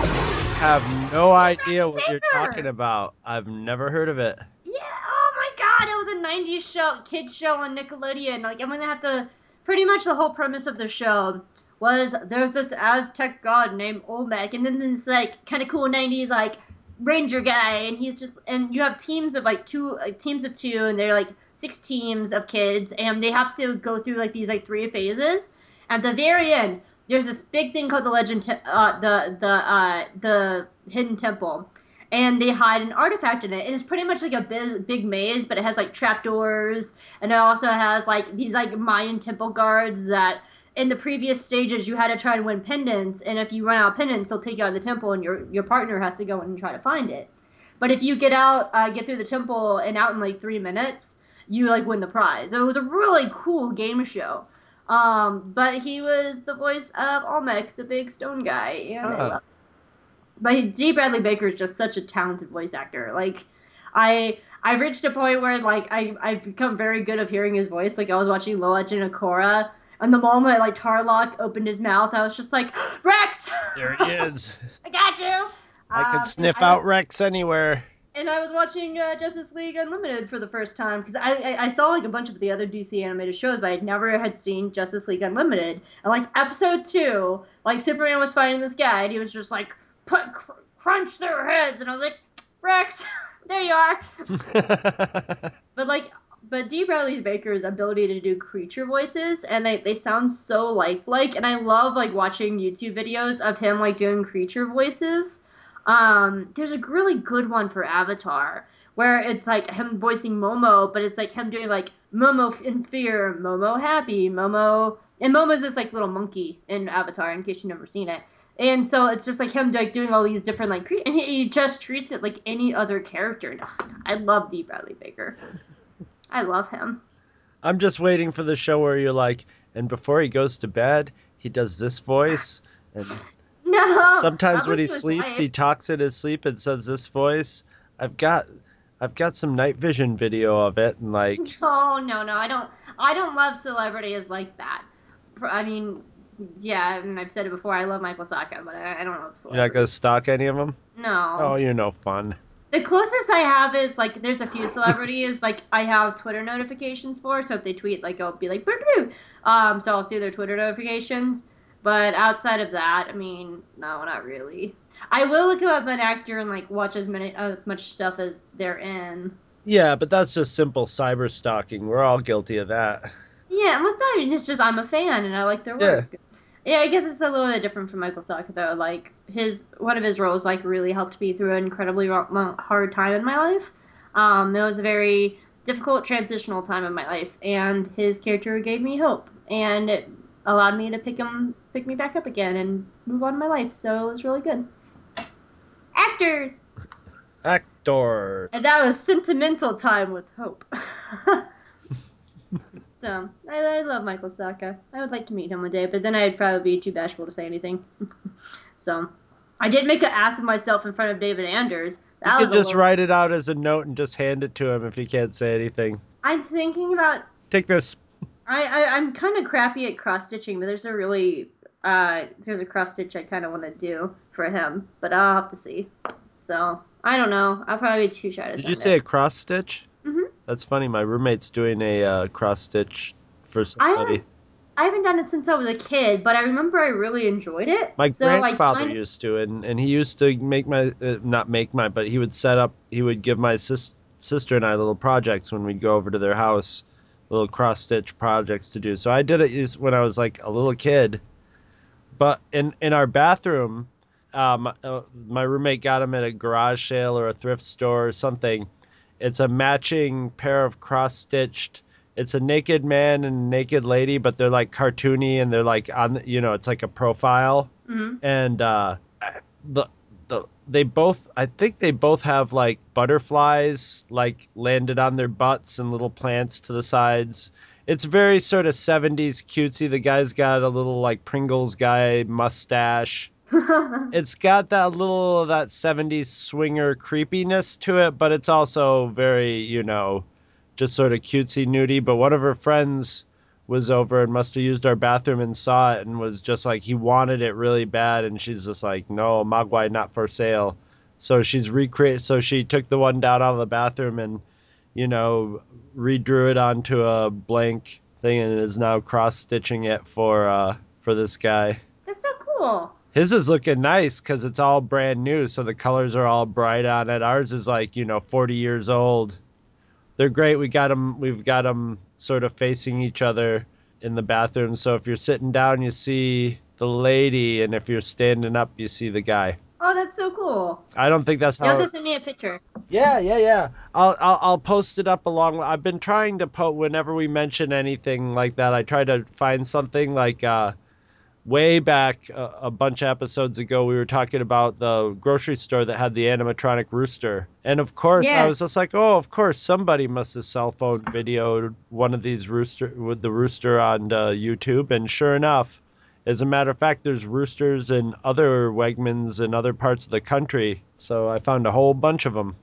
Have no idea what you're Baker. talking about. I've never heard of it. Yeah, oh my god, it was a nineties show, kids show on Nickelodeon. Like, I'm gonna have to, pretty much the whole premise of the show was there's this Aztec god named Olmec, and then this, like, kind of cool nineties, like, ranger guy, and he's just, and you have teams of, like, two, like, teams of two, and they're, like, six teams of kids, and they have to go through, like, these, like, three phases. At the very end, there's this big thing called the Legend, te- uh, the, the, uh, the Hidden Temple. And they hide an artifact in it. And it's pretty much like a big, big maze, but it has like trapdoors. And it also has like these like Mayan temple guards that in the previous stages you had to try to win pendants. And if you run out of pendants, they'll take you out of the temple and your, your partner has to go in and try to find it. But if you get out, uh, get through the temple and out in like three minutes, you like win the prize. So it was a really cool game show. Um, but he was the voice of Olmec, the big stone guy. And I Ah. love But D. Bradley Baker is just such a talented voice actor. Like, I I reached a point where like I I've become very good of hearing his voice. Like I was watching The Legend of Korra, and the moment like Tarlok opened his mouth, I was just like, Rex! There he is. I got you! I Um, could sniff I- out Rex anywhere. And I was watching uh, Justice League Unlimited for the first time because I, I I saw like a bunch of the other D C animated shows, but I never had seen Justice League Unlimited. And like episode two, like Superman was fighting this guy, and he was just like put cr- crunch their heads, and I was like, Rex, there you are. But like, but D. Bradley Baker's ability to do creature voices, and they they sound so lifelike, and I love like watching YouTube videos of him like doing creature voices. Um, there's a really good one for Avatar where it's like him voicing Momo, but it's like him doing like Momo in fear, Momo happy, Momo, and Momo's this like little monkey in Avatar, in case you've never seen it. And so it's just like him like doing all these different like, cre- and he, he just treats it like any other character. And, oh, I love D. Bradley Baker. I love him. I'm just waiting for the show where you're like, and before he goes to bed, he does this voice, and No. sometimes that when he was his sleeps, wife. he talks in his sleep and says this voice. I've got, I've got some night vision video of it, and like, Oh no, no, I don't. I don't love celebrities like that. I mean, yeah, and I've said it before. I love Michael Sacca, but I, I don't love celebrities. you're not gonna stalk any of them. No. Oh, you're no fun. The closest I have is like there's a few celebrities like I have Twitter notifications for. So if they tweet, like I'll be like, boo boo. Um, so I'll see their Twitter notifications. But outside of that, I mean, no, not really. I will look up an actor and like watch as many as much stuff as they're in. Yeah, but that's just simple cyber stalking. We're all guilty of that. Yeah, and with that, it's just I'm a fan and I like their work. Yeah, I guess it's a little bit different from Michael Sacca though. Like his one of his roles like really helped me through an incredibly ro- hard time in my life. Um, it was a very difficult transitional time in my life, and his character gave me hope, and it allowed me to pick him, pick me back up again, and move on in my life. So it was really good. Actors, Actor. and that was sentimental time with hope. So, I, I love Michael Sacca. I would like to meet him one day, but then I'd probably be too bashful to say anything. So, I did make an ass of myself in front of David Anders. That You was could a just little- write it out as a note and just hand it to him if he can't say anything. I'm thinking about... Take this. I, I, I'm kind of crappy at cross-stitching, but there's a really... Uh, there's a cross-stitch I kind of want to do for him, but I'll have to see. So, I don't know. I'll probably be too shy to Did send you it. say a cross stitch? Mhm. That's funny. My roommate's doing a uh, cross stitch for somebody. I haven't done it since I was a kid, but I remember I really enjoyed it. My so, like, grandfather kind of- used to, and, and he used to make my, uh, not make my, but he would set up, he would give my sis, sister and I little projects when we'd go over to their house, little cross-stitch projects to do. So I did it used- when I was like a little kid. But in, in our bathroom, um, uh, my roommate got them at a garage sale or a thrift store or something. It's a matching pair of cross-stitched. It's a naked man and a naked lady, but they're like cartoony and they're like on, the- you know, it's like a profile. Mhm. And uh, the the they both, I think they both have like butterflies like landed on their butts and little plants to the sides. It's very sort of seventies cutesy. The guy's got a little like Pringles guy mustache. It's got that little of that seventies swinger creepiness to it, but it's also very, you know, just sort of cutesy nudie. But one of her friends was over and must have used our bathroom and saw it and was just like, he wanted it really bad, and she's just like, no, Mogwai not for sale. So she's recreate. So she took the one down out of the bathroom and, you know, redrew it onto a blank thing and is now cross stitching it for uh for this guy. That's so cool. His is looking nice because it's all brand new, so the colors are all bright on it. Ours is like, you know, forty years old. They're great. We got them. We've got them sort of facing each other in the bathroom. So if you're sitting down, you see the lady, and if you're standing up, you see the guy. Oh, that's so cool. I don't think that's You have how. to send me a picture. Yeah, yeah, yeah. I'll, I'll I'll post it up along. I've been trying to post whenever we mention anything like that. I try to find something like. Uh, Way back uh, a bunch of episodes ago, we were talking about the grocery store that had the animatronic rooster. And of course, I Yes. was just like, oh, of course, somebody must have cell phone videoed one of these rooster with the rooster on uh, YouTube. And sure enough, as a matter of fact, there's roosters in other Wegmans in other parts of the country. So I found a whole bunch of them.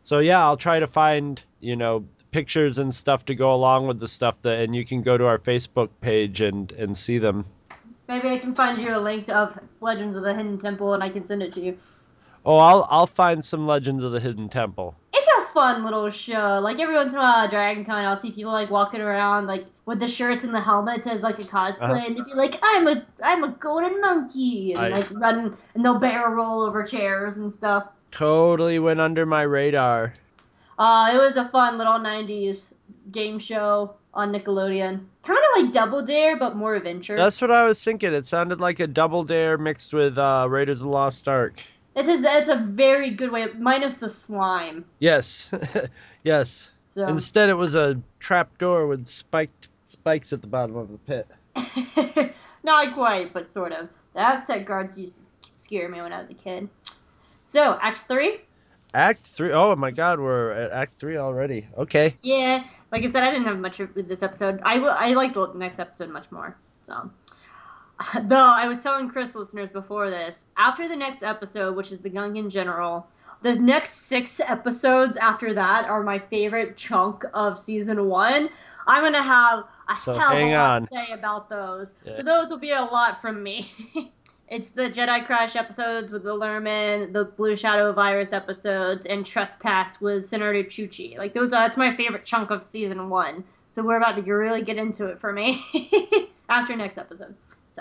So yeah, I'll try to find, you know, pictures and stuff to go along with the stuff that, and you can go to our Facebook page and, and see them. Maybe I can find you a link of Legends of the Hidden Temple and I can send it to you. Oh, I'll I'll find some Legends of the Hidden Temple. It's a fun little show. Like every once in a while at Dragon Con, I'll see people like walking around like with the shirts and the helmets as like a cosplay, Uh-huh. and they'd be like, "I'm a I'm a golden monkey," and I- like run and they'll barrel roll over chairs and stuff. Totally went under my radar. Uh, it was a fun little nineties game show on Nickelodeon. Kind of like Double Dare, but more adventure. That's what I was thinking. It sounded like a Double Dare mixed with uh, Raiders of the Lost Ark. It's a, it's a very good way, minus the slime. Yes, yes. So. Instead, it was a trap door with spiked spikes at the bottom of the pit. Not quite, but sort of. The Aztec guards used to scare me when I was a kid. So, Act three? Act three. Oh my God, we're at Act three already. Okay. Yeah, like I said, I didn't have much with this episode. I, will, I liked the next episode much more. So, though I was telling Chris listeners before this, after the next episode, which is the Gungan General, the next six episodes after that are my favorite chunk of season one. I'm gonna have a So hell of a hang lot on. to say about those. Yeah. So those will be a lot from me. It's the Jedi Crash episodes with the Lerman, the Blue Shadow Virus episodes, and Trespass with Senator Chuchi. Like those, are, that's my favorite chunk of season one. So we're about to really get into it for me after next episode. So,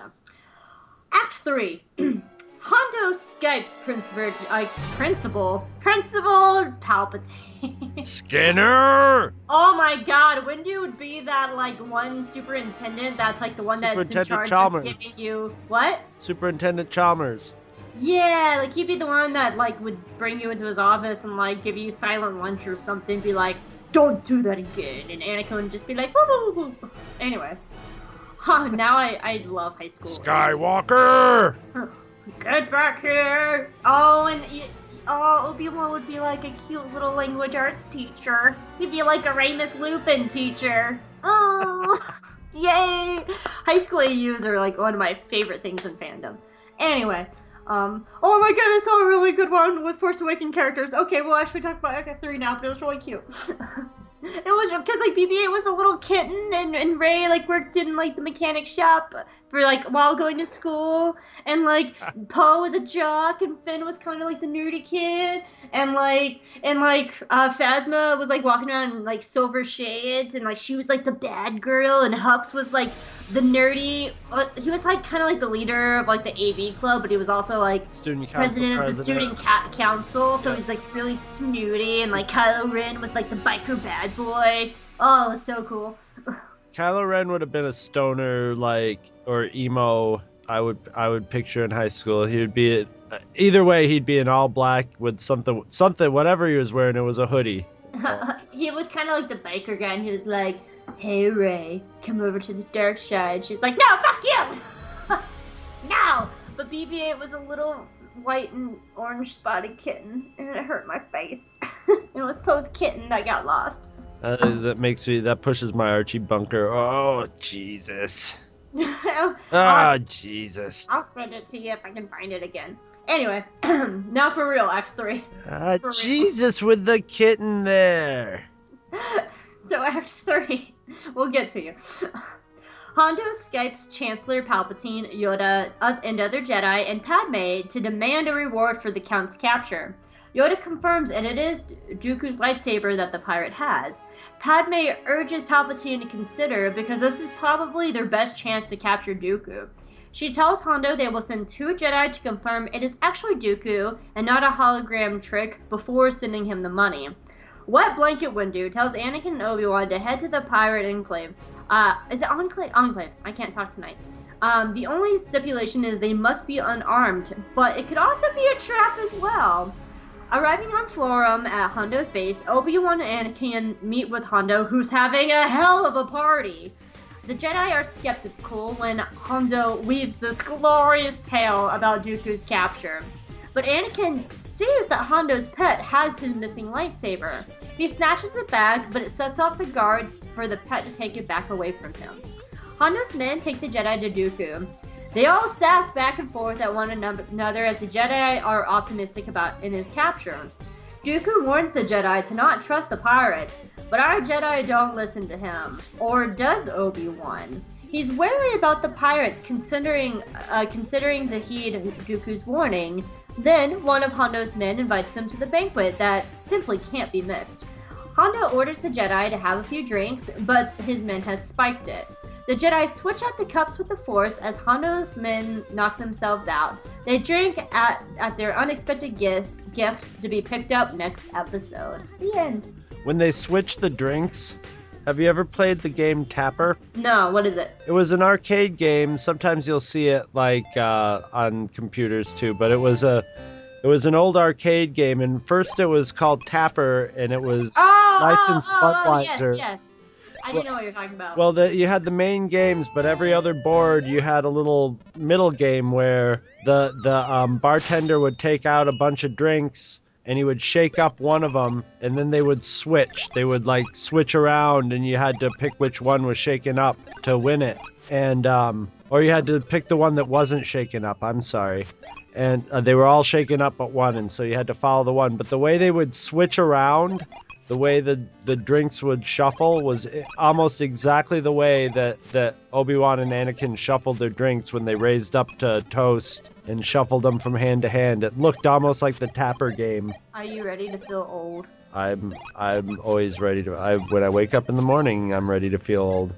Act three. Hondo Skypes Principal, like Principal, Principal Palpatine. Skinner. Oh my God! Windu would be that like one superintendent that's like the one that's in Superintendent charge Chalmers. of giving you what? Superintendent Chalmers. Yeah, like he'd be the one that like would bring you into his office and like give you silent lunch or something. Be like, "Don't do that again," and Anakin would just be like, "Woo, woo, woo, woo." Anyway, huh, now I I love high school. Skywalker. Get back here! Oh, and y- oh, Obi-Wan would be like a cute little language arts teacher. He'd be like a Remus Lupin teacher. Oh, yay! High school A Us are like one of my favorite things in fandom. Anyway, um, oh my god, I saw a really good one with Force Awakens characters. Okay, we'll actually talk about Act three now, but it was really cute. It was because like B B eight was a little kitten, and, and Ray like worked in like the mechanic shop for like while going to school, and like Poe was a jock, and Finn was kind of like the nerdy kid, and like and like uh, Phasma was like walking around in like silver shades, and like she was like the bad girl, and Hux was like the nerdy. Uh, he was like kind of like the leader of like the A V club, but he was also like Student council president of the president. student ca- council, so Yeah. he's like really snooty, and like Kylo Ren was like the biker bad boy. Oh, it was so cool. Kylo Ren would have been a stoner, like, or emo. I would, I would picture in high school. He would be, either way, he'd be in all black with something, something, whatever he was wearing. It was a hoodie. He was kind of like the biker guy, and he was like, "Hey Ray, come over to the dark side." She was like, "No, fuck you!" No! But B B eight was a little white and orange spotted kitten, and it hurt my face. It was Poe's kitten that got lost. Uh, that makes me, that pushes my Archie bunker. Oh, Jesus. I'll, Ah, Jesus. I'll send it to you if I can find it again. Anyway, now for real, Act three. Ah, For real. Jesus with the kitten there. So Act three, we'll get to you. Hondo Skypes Chancellor Palpatine, Yoda, uh, and other Jedi, and Padme to demand a reward for the Count's capture. Yoda confirms, and it is Dooku's lightsaber that the pirate has. Padme urges Palpatine to consider, because this is probably their best chance to capture Dooku. She tells Hondo they will send two Jedi to confirm it is actually Dooku and not a hologram trick before sending him the money. Wet Blanket Windu tells Anakin and Obi-Wan to head to the pirate enclave. Uh, is it Enclave? Enclave. I can't talk tonight. Um, the only stipulation is they must be unarmed, but it could also be a trap as well. Arriving on Florum at Hondo's base, Obi-Wan and Anakin meet with Hondo, who's having a hell of a party. The Jedi are skeptical when Hondo weaves this glorious tale about Dooku's capture. But Anakin sees that Hondo's pet has his missing lightsaber. He snatches it back, but it sets off the guards for the pet to take it back away from him. Hondo's men take the Jedi to Dooku. They all sass back and forth at one another as the Jedi are optimistic about in his capture. Dooku warns the Jedi to not trust the pirates, but our Jedi don't listen to him. Or does Obi-Wan? He's wary about the pirates, considering uh, considering to heed Dooku's warning. Then, one of Hondo's men invites them to the banquet that simply can't be missed. Hondo orders the Jedi to have a few drinks, but his men has spiked it. The Jedi switch out the cups with the Force as Hondo's men knock themselves out. They drink at, at their unexpected gifts, gift to be picked up next episode. The end. When they switch the drinks, have you ever played the game Tapper? No, what is it? It was an arcade game. Sometimes you'll see it like uh, on computers too, but it was a it was an old arcade game, and first it was called Tapper, and it was Oh, licensed oh, oh, oh, Budweiser. yes, yes. I do know what you're talking about. Well, the, you had the main games, but every other board you had a little middle game where the the um, bartender would take out a bunch of drinks and he would shake up one of them, and then they would switch. They would like switch around, and you had to pick which one was shaken up to win it, and um, or you had to pick the one that wasn't shaken up. I'm sorry, and uh, they were all shaken up but one, and so you had to follow the one. But the way they would switch around. The way the, the drinks would shuffle was almost exactly the way that, that Obi-Wan and Anakin shuffled their drinks when they raised up to toast and shuffled them from hand to hand. It looked almost like the Tapper game. Are you ready to feel old? I'm I'm always ready to. I when I wake up in the morning, I'm ready to feel old.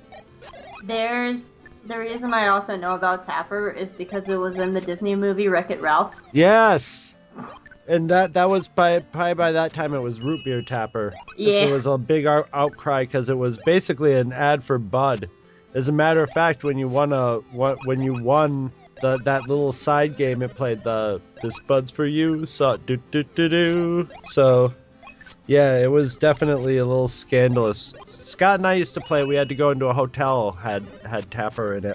There's the reason I also know about Tapper is because it was in the Disney movie Wreck-It Ralph. Yes. And that that was by probably by that time it was Root Beer Tapper. Yeah. There was a big out- outcry because it was basically an ad for Bud. As a matter of fact, when you won a what when you won the that little side game, it played the "This Bud's for You." So do do do do. So yeah, it was definitely a little scandalous. Scott and I used to play. We had to go into a hotel had had Tapper in it.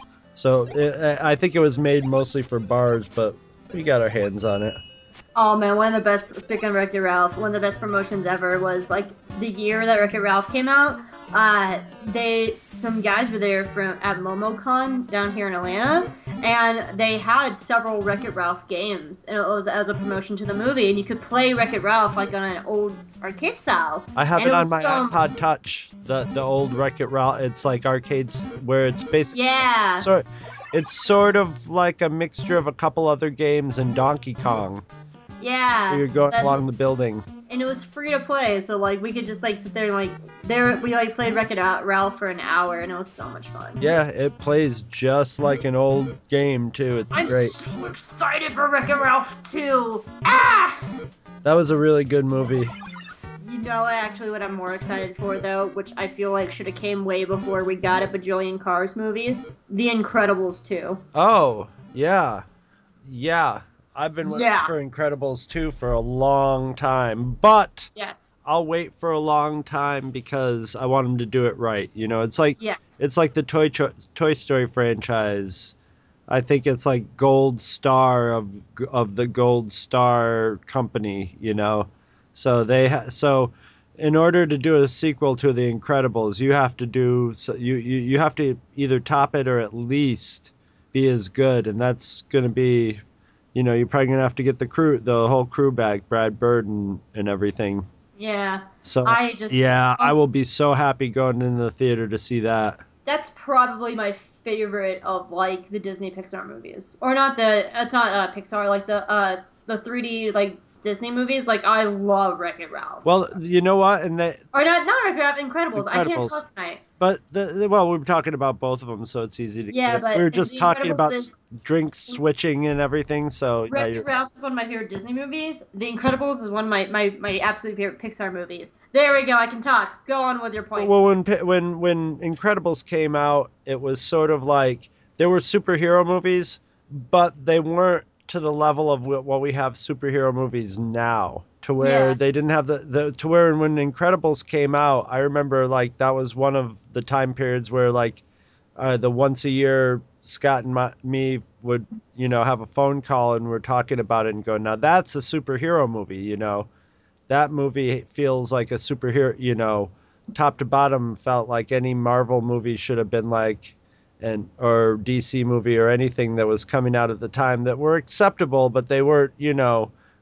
So it, I think it was made mostly for bars, but we got our hands on it. Oh man, one of the best, speaking of Wreck-It Ralph, one of the best promotions ever was like the year that Wreck-It Ralph came out. Uh, they, some guys were there from at MomoCon down here in Atlanta, and they had several Wreck-It Ralph games, and it was as a promotion to the movie, and you could play Wreck-It Ralph like on an old arcade style. I have And it it on was my so- iPod Touch, the the old Wreck-It Ralph. It's like arcades where it's basically Yeah. sort. It's sort of like a mixture of a couple other games and Donkey Kong. Yeah. Where you're going That- along the building. And it was free to play, so like we could just like sit there and like there we like played Wreck-It Ralph for an hour, and it was so much fun. Yeah, it plays just like an old game too. It's I'm great. so excited for Wreck-It Ralph two. Ah! That was a really good movie. You know actually what I'm more excited for though, which I feel like should have came way before we got a bajillion Cars movies. The Incredibles two. Oh, yeah. Yeah. I've been waiting Yeah. for Incredibles two for a long time, but Yes. I'll wait for a long time because I want them to do it right. You know, it's like Yes. it's like the Toy Cho- Toy Story franchise. I think it's like Gold Star of of the Gold Star company, you know. So they ha- so in order to do a sequel to The Incredibles, you have to do so you, you you have to either top it or at least be as good, and that's going to be, you know, you're probably going to have to get the crew, the whole crew back, Brad Bird and, and everything. Yeah. So I just yeah, I um, will be so happy going into the theater to see that. That's probably my favorite of like the Disney Pixar movies, or not the it's not uh, Pixar like the uh the three D like Disney movies. Like I love Wreck-It Ralph. Well, you know what, and that, Or not not Wreck-It Ralph, Incredibles. I can't Incredibles. talk tonight. but the, the well, we were talking about both of them, so it's easy to Yeah, get. but we were The just talking Incredibles about is- s drinks switching and everything. So yeah, Wreck-It you're, Ralph is one of my favorite Disney movies. The Incredibles is one of my, my, my absolute favorite Pixar movies. There we go. I can talk. Go on with your point. well, when Pi- when when Incredibles came out, it was sort of like there were superhero movies, but they weren't to the level of wh- what we have superhero movies now. To where Yeah. they didn't have the, the to where when Incredibles came out, I remember like that was one of the time periods where like uh, the once a year Scott and my, me would, you know, have a phone call and we're talking about it and go, now that's a superhero movie, you know, that movie feels like a superhero, you know, top to bottom felt like any Marvel movie should have been like, and or D C movie or anything that was coming out at the time that were acceptable, but they weren't, you know,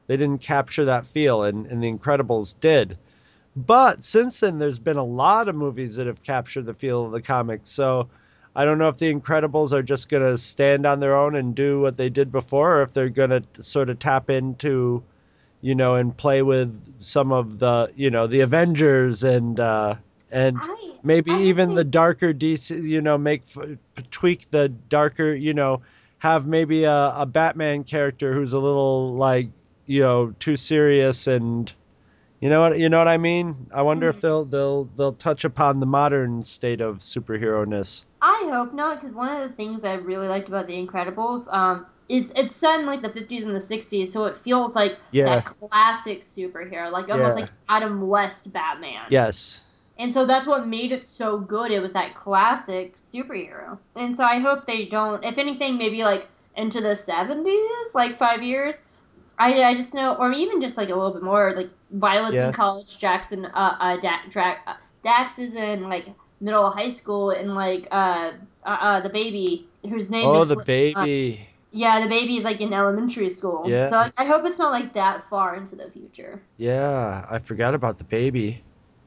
They didn't capture that feel, and, and The Incredibles did. But since then, there's been a lot of movies that have captured the feel of the comics. So I don't know if The Incredibles are just going to stand on their own and do what they did before, or if they're going to sort of tap into, you know, and play with some of the, you know, the Avengers and uh, and I, maybe I even think- the darker D C, you know, make tweak the darker, you know, have maybe a, a Batman character who's a little like, you know, too serious and. You know what? You know what I mean. I wonder if they'll they'll they'll touch upon the modern state of superhero-ness. I hope not, because one of the things I really liked about The Incredibles, um, is it's set in like the fifties and the sixties, so it feels like Yeah. that classic superhero, like almost Yeah. like Adam West Batman. Yes. And so that's what made it so good. It was that classic superhero. And so I hope they don't, if anything, maybe like into the seventies, like five years. I, I just know, or even just like a little bit more, like Violet's Yeah. in college, Jackson, uh, uh, da- Dra- uh, Dax is in like middle high school, and like uh, uh, uh the baby whose name Oh, is the sli- uh, baby. yeah, the baby is like in elementary school. Yeah. So I, I hope it's not like that far into the future. Yeah, I forgot about the baby.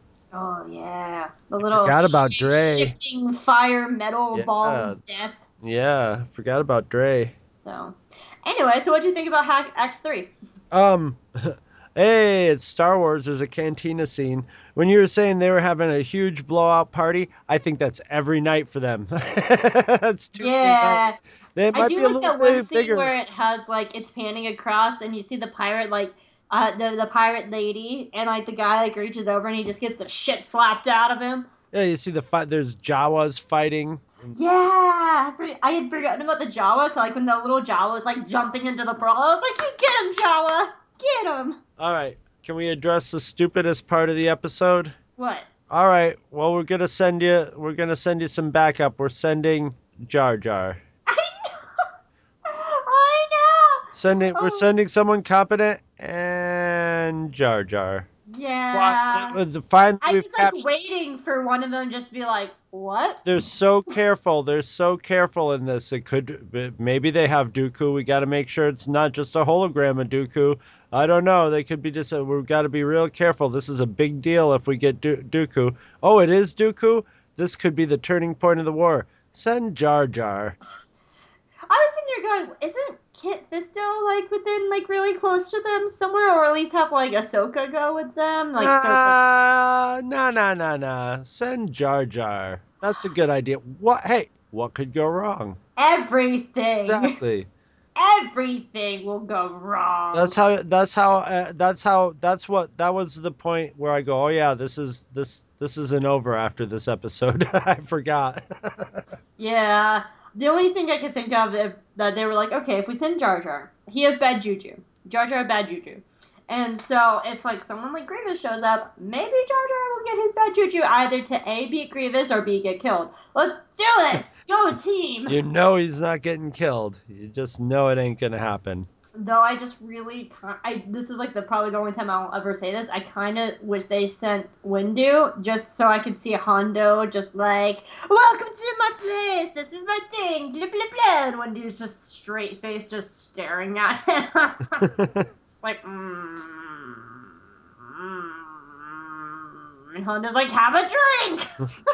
Oh yeah, the little forgot about sh- Dre. shifting fire metal Yeah. ball of death. Yeah, forgot about Dre. So anyway, so what do you think about Hack Act Three? Um, hey, it's Star Wars. There's a cantina scene. When you were saying they were having a huge blowout party, I think that's every night for them. That's Tuesday Yeah. night. They I might do be a like little that one bit scene bigger. where it has like it's panning across and you see the pirate like uh the, the pirate lady and like the guy like reaches over and he just gets the shit slapped out of him. Yeah, you see the fight. There's Jawas fighting. Yeah, I, for- I had forgotten about the Jawa, so like when the little Jawa was like jumping into the brawl, I was like, "You get him, Jawa, get him." All right, can we address the stupidest part of the episode? What? All right. Well, we're gonna send you. We're gonna send you some backup. We're sending Jar Jar. I know. I know. Sending. We're Oh. sending someone competent and Jar Jar. Yeah. Well, the, finally, I we've was like captured. waiting for one of them just to be like, "What?" They're so careful. They're so careful in this. It could. Maybe they have Dooku. We got to make sure it's not just a hologram of Dooku. I don't know. They could be just. A, we've got to be real careful. This is a big deal if we get du- Dooku. Oh, it is Dooku. This could be the turning point of the war. Send Jar Jar. I was sitting there going, "Isn't Kit Fisto like within like really close to them somewhere, or at least have like Ahsoka go with them?" Like, sort of, like Ah, nah, nah, nah, nah. Send Jar Jar. That's a good idea. What? Hey, what could go wrong? everything, Exactly. everything will go wrong. That's how. That's how. Uh, that's how. That's what. That was the point where I go. Oh yeah, this is this. This isn't over after this episode. I forgot. Yeah. The only thing I could think of if that they were like, okay, if we send Jar Jar, he has bad juju. Jar Jar had bad juju. And so if like someone like Grievous shows up, maybe Jar Jar will get his bad juju either to A, beat Grievous, or B, get killed. Let's do this! Go team! You know he's not getting killed. You just know it ain't gonna happen. Though I just really, ki- I this is like the probably the only time I'll ever say this. I kind of wish they sent Windu just so I could see Hondo just like, "Welcome to my place. This is my thing." Blah blah blah. And Windu's just straight face, just staring at him. It's like, mm, mm, and Hondo's like, "Have a drink."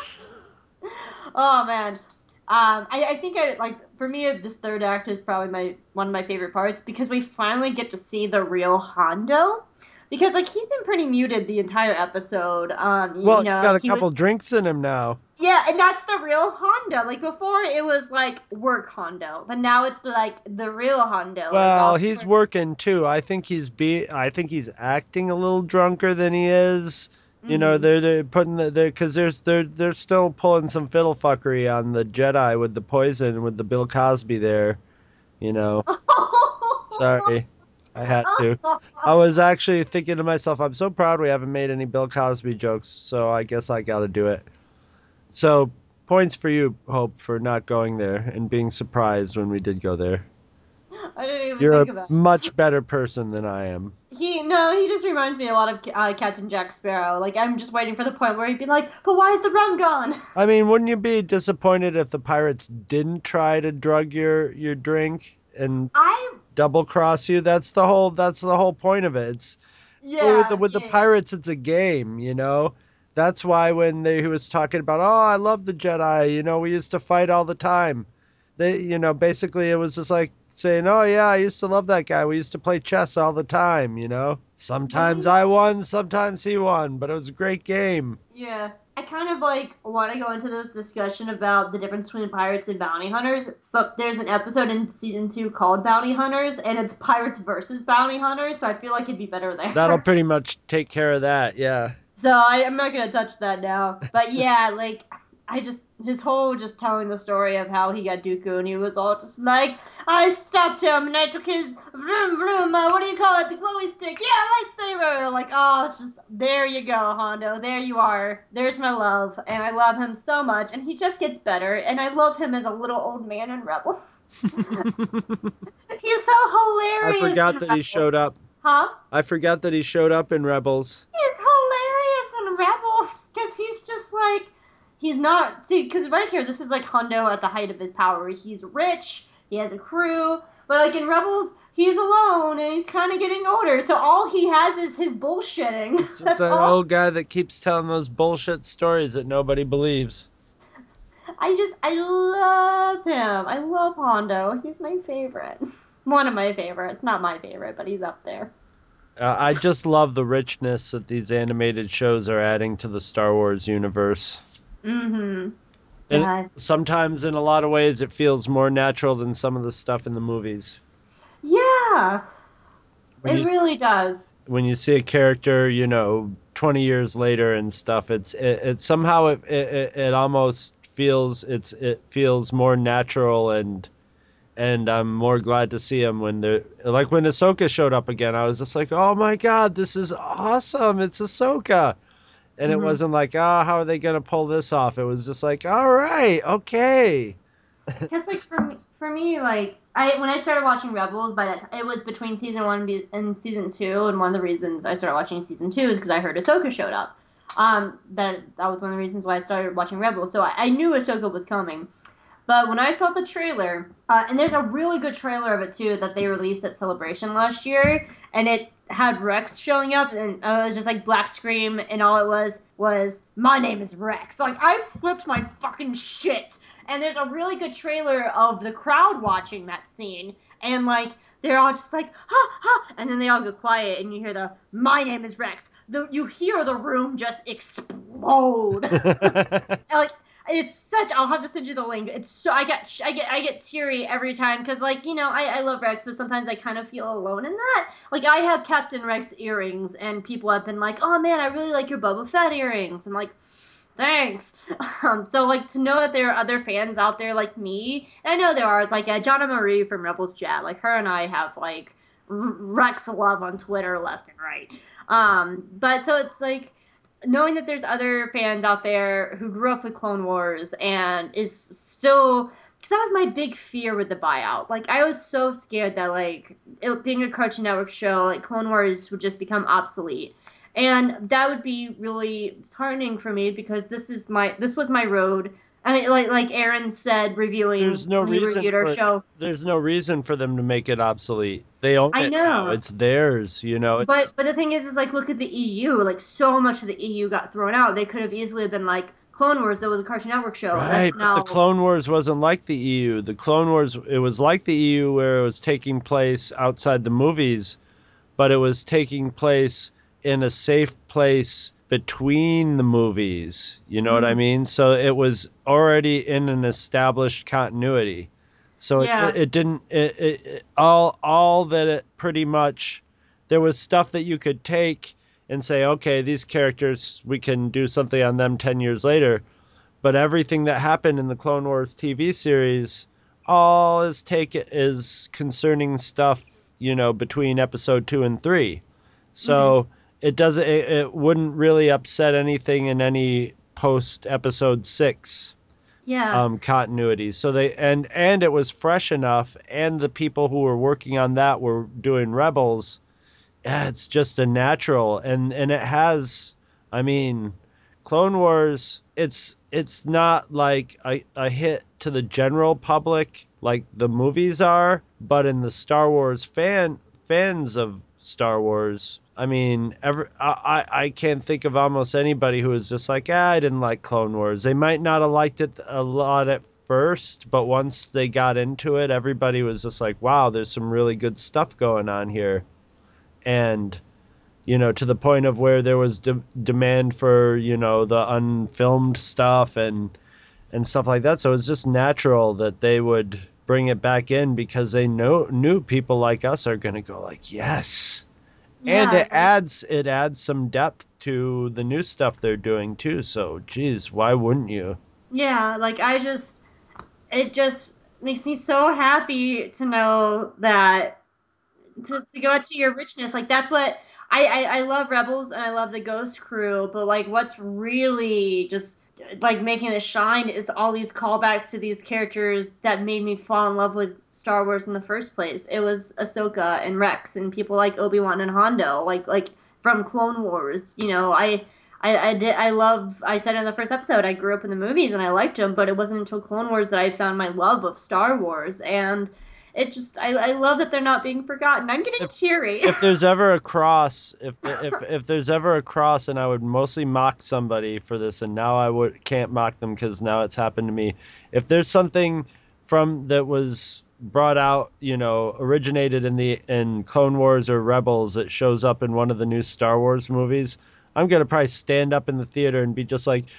Oh man. Um, I, I think I like for me this third act is probably my one of my favorite parts because we finally get to see the real Hondo, because like he's been pretty muted the entire episode. Um, you Well, know, he's got a he couple was- drinks in him now. yeah, and that's the real Hondo. Like before, it was like work Hondo, but now it's like the real Hondo. like, Well, all- he's working too. I think he's be. I think he's acting a little drunker than he is. You know, Mhm. they're they're putting the because there's they're they're still pulling some fiddle fuckery on the Jedi with the poison with the Bill Cosby there. You know, sorry, I had to. I was actually thinking to myself, I'm so proud we haven't made any Bill Cosby jokes, so I guess I got to do it. So points for you, Hope, for not going there and being surprised when we did go there. I didn't even You're think a about it. much better person than I am. He no, he just reminds me a lot of uh, Captain Jack Sparrow. Like I'm just waiting for the point where he'd be like, "But why is the rum gone?" I mean, wouldn't you be disappointed if the pirates didn't try to drug your your drink? And I double cross you. That's the whole. That's the whole point of it. It's Yeah. with the, with yeah. the pirates, it's a game. You know. That's why when they, he was talking about, oh, I love the Jedi. You know, we used to fight all the time. They, you know, basically it was just like saying, oh yeah, I used to love that guy. We used to play chess all the time. You know. Sometimes I won, sometimes he won, but it was a great game. Yeah. I kind of like want to go into this discussion about the difference between pirates and bounty hunters, but there's an episode in season two called Bounty Hunters, and it's pirates versus bounty hunters, so I feel like it'd be better there. That'll pretty much take care of that, yeah. So I, I'm not gonna touch that now. But yeah, like I just his whole just telling the story of how he got Dooku, and he was all just like, I stopped him and I took his vroom vroom. Uh, what do you call it? The glowy stick. Yeah, lightsaber. Like, oh, it's just there you go, Hondo. There you are. There's my love, and I love him so much, and he just gets better, and I love him as a little old man in Rebel. He's so hilarious. I forgot that he Rebels. showed up. Huh? I forgot that he showed up in Rebels. He's hilarious in Rebels because he's just like, he's not, see, because right here, this is like Hondo at the height of his power. He's rich, he has a crew, but like in Rebels, he's alone and he's kind of getting older, so all he has is his bullshitting. It's That's just that all. old guy that keeps telling those bullshit stories that nobody believes. I just, I love him. I love Hondo. He's my favorite. One of my favorites. Not my favorite, but he's up there. Uh, I just love the richness that these animated shows are adding to the Star Wars universe. Mm-hmm. And Yeah. sometimes, in a lot of ways, it feels more natural than some of the stuff in the movies. Yeah. When It you, really does. when you see a character, you know, twenty years later and stuff, it's it, it somehow it, it it almost feels it's it feels more natural, and and I'm more glad to see him when they're like when Ahsoka showed up again. I was just like, oh my god, this is awesome! It's Ahsoka. And Mhm. it wasn't like, oh, how are they going to pull this off? It was just like, all right, okay. Because like for me, for me, like I when I started watching Rebels, by that time, it was between season one and be- and season two, and one of the reasons I started watching season two is because I heard Ahsoka showed up. Um, that that was one of the reasons why I started watching Rebels. So I, I knew Ahsoka was coming. But when I saw the trailer, uh, and there's a really good trailer of it too that they released at Celebration last year, and it had Rex showing up, and uh, it was just like black screen, and all it was was, my name is Rex. Like, I flipped my fucking shit. And there's a really good trailer of the crowd watching that scene, and like, they're all just like, ha, ha, and then they all go quiet, and you hear the, my name is Rex. The, you hear the room just explode. Like, it's such. I'll have to send you the link. It's so. I get. I get. I get teary every time because, like, you know, I, I love Rex, but sometimes I kind of feel alone in that. Like, I have Captain Rex earrings, and people have been like, "Oh man, I really like your Boba Fett earrings." I'm like, thanks. Um, so like to know that there are other fans out there like me, and I know there are. It's like uh, Jonna Marie from Rebels Chat. Like her and I have like R- Rex love on Twitter left and right. Um, but so it's like, knowing that there's other fans out there who grew up with Clone Wars and is still, because that was my big fear with the buyout. Like, I was so scared that, like, it being a Cartoon Network show, like, Clone Wars would just become obsolete. And that would be really disheartening for me because this is my, this was my road. I mean, like like Aaron said, reviewing There's no when he reason reviewed our for show. there's no reason for them to make it obsolete. They own I it know. now. It's theirs, you know. It's, But but the thing is, is like, look at the E U. Like, so much of the E U got thrown out. They could have easily been like, Clone Wars, that was a Cartoon Network show. right, That's but now... the Clone Wars wasn't like the E U. The Clone Wars, it was like the E U where it was taking place outside the movies, but it was taking place in a safe place between the movies. You know what I Mhm. mean? So it was already in an established continuity. So Yeah. it, it didn't it, it, it all all that it pretty much, there was stuff that you could take and say, okay, these characters, we can do something on them ten years later. But everything that happened in the Clone Wars T V series, all is take is concerning stuff, you know, between episode two and three. So it doesn't it, it wouldn't really upset anything in any post episode six Yeah. um continuity. So they and and it was fresh enough, and the people who were working on that were doing Rebels. Yeah, it's just a natural, and and it has, I mean, Clone Wars, it's it's not like a, a hit to the general public like the movies are, but in the Star Wars fan fans of Star Wars, I mean, every, I, I can't think of almost anybody who was just like, ah, I didn't like Clone Wars. They might not have liked it a lot at first, but once they got into it, everybody was just like, wow, there's some really good stuff going on here. And, you know, to the point of where there was de- demand for, you know, the unfilmed stuff and and stuff like that. So it was just natural that they would bring it back in because they know knew people like us are going to go like, yes. Yeah, and it like- adds it adds some depth to the new stuff they're doing too. So, geez, why wouldn't you? Yeah, like I just, it just makes me so happy to know that to, to go out to your richness. Like that's what I, I I love Rebels and I love the Ghost Crew, but like what's really just like making it shine is all these callbacks to these characters that made me fall in love with Star Wars in the first place. It was Ahsoka and Rex and people like Obi-Wan and Hondo, like like from Clone Wars. You know, I. I, I did. I love. I said in the first episode, I grew up in the movies and I liked them, but it wasn't until Clone Wars that I found my love of Star Wars, and it just. I, I love that they're not being forgotten. I'm getting teary. If there's ever a cross, if if if there's ever a cross, and I would mostly mock somebody for this, and now I would can't mock them because now it's happened to me. If there's something from that was brought out, you know, originated in the in Clone Wars or Rebels, that shows up in one of the new Star Wars movies, I'm going to probably stand up in the theater and be just like,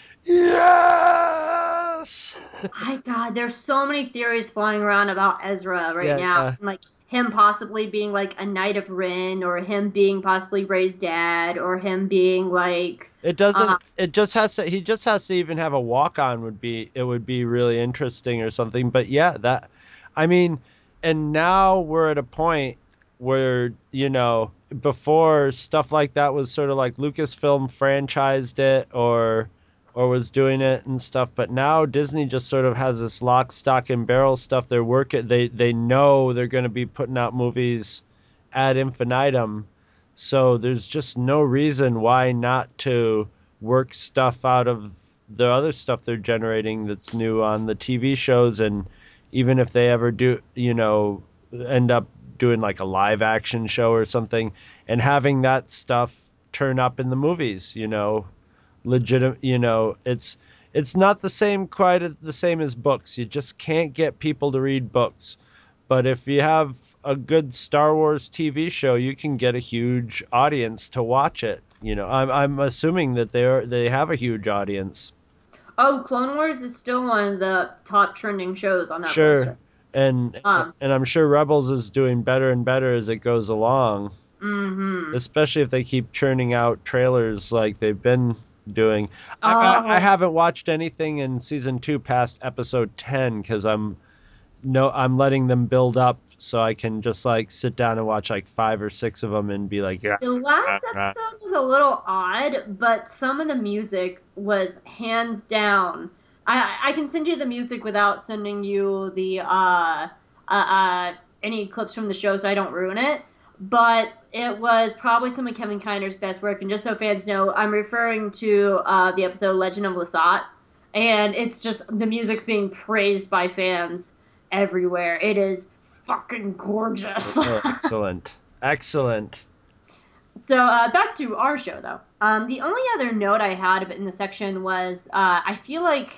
yes! My God, there's so many theories flying around about Ezra right Yeah, now. yeah. Like him possibly being like a Knight of Ren, or him being possibly Rey's dad, or him being like... It doesn't, Uh, it just has to, he just has to even have a walk-on would be, it would be really interesting or something. But yeah, that, I mean, and now we're at a point where, you know, before stuff like that was sort of like Lucasfilm franchised it or or was doing it and stuff, but now Disney just sort of has this lock, stock, and barrel stuff. They're working. They they know they're going to be putting out movies ad infinitum, so there's just no reason why not to work stuff out of the other stuff they're generating that's new on the T V shows, and even if they ever do, you know, end up doing like a live action show or something, and having that stuff turn up in the movies, you know, legitimate, you know, it's it's not the same, quite the same as books. You just can't get people to read books. But if you have a good Star Wars T V show, you can get a huge audience to watch it. You know, I'm I'm assuming that they are they have a huge audience. Oh, Clone Wars is still one of the top trending shows on Netflix. Sure. And Um. and I'm sure Rebels is doing better and better as it goes along. Mm-hmm. Especially if they keep churning out trailers like they've been doing. I, Oh. I, I haven't watched anything in season two past episode ten because I'm no I'm letting them build up so I can just like sit down and watch like five or six of them and be like, yeah. The last episode was a little odd, but some of the music was hands down. I I can send you the music without sending you the uh, uh, uh any clips from the show so I don't ruin it. But it was probably some of Kevin Kiner's best work, and just so fans know, I'm referring to uh, the episode Legend of Lasat, and it's just the music's being praised by fans everywhere. It is fucking gorgeous. Oh, excellent. Excellent. So uh, back to our show, though. Um, the only other note I had in the section was uh, I feel like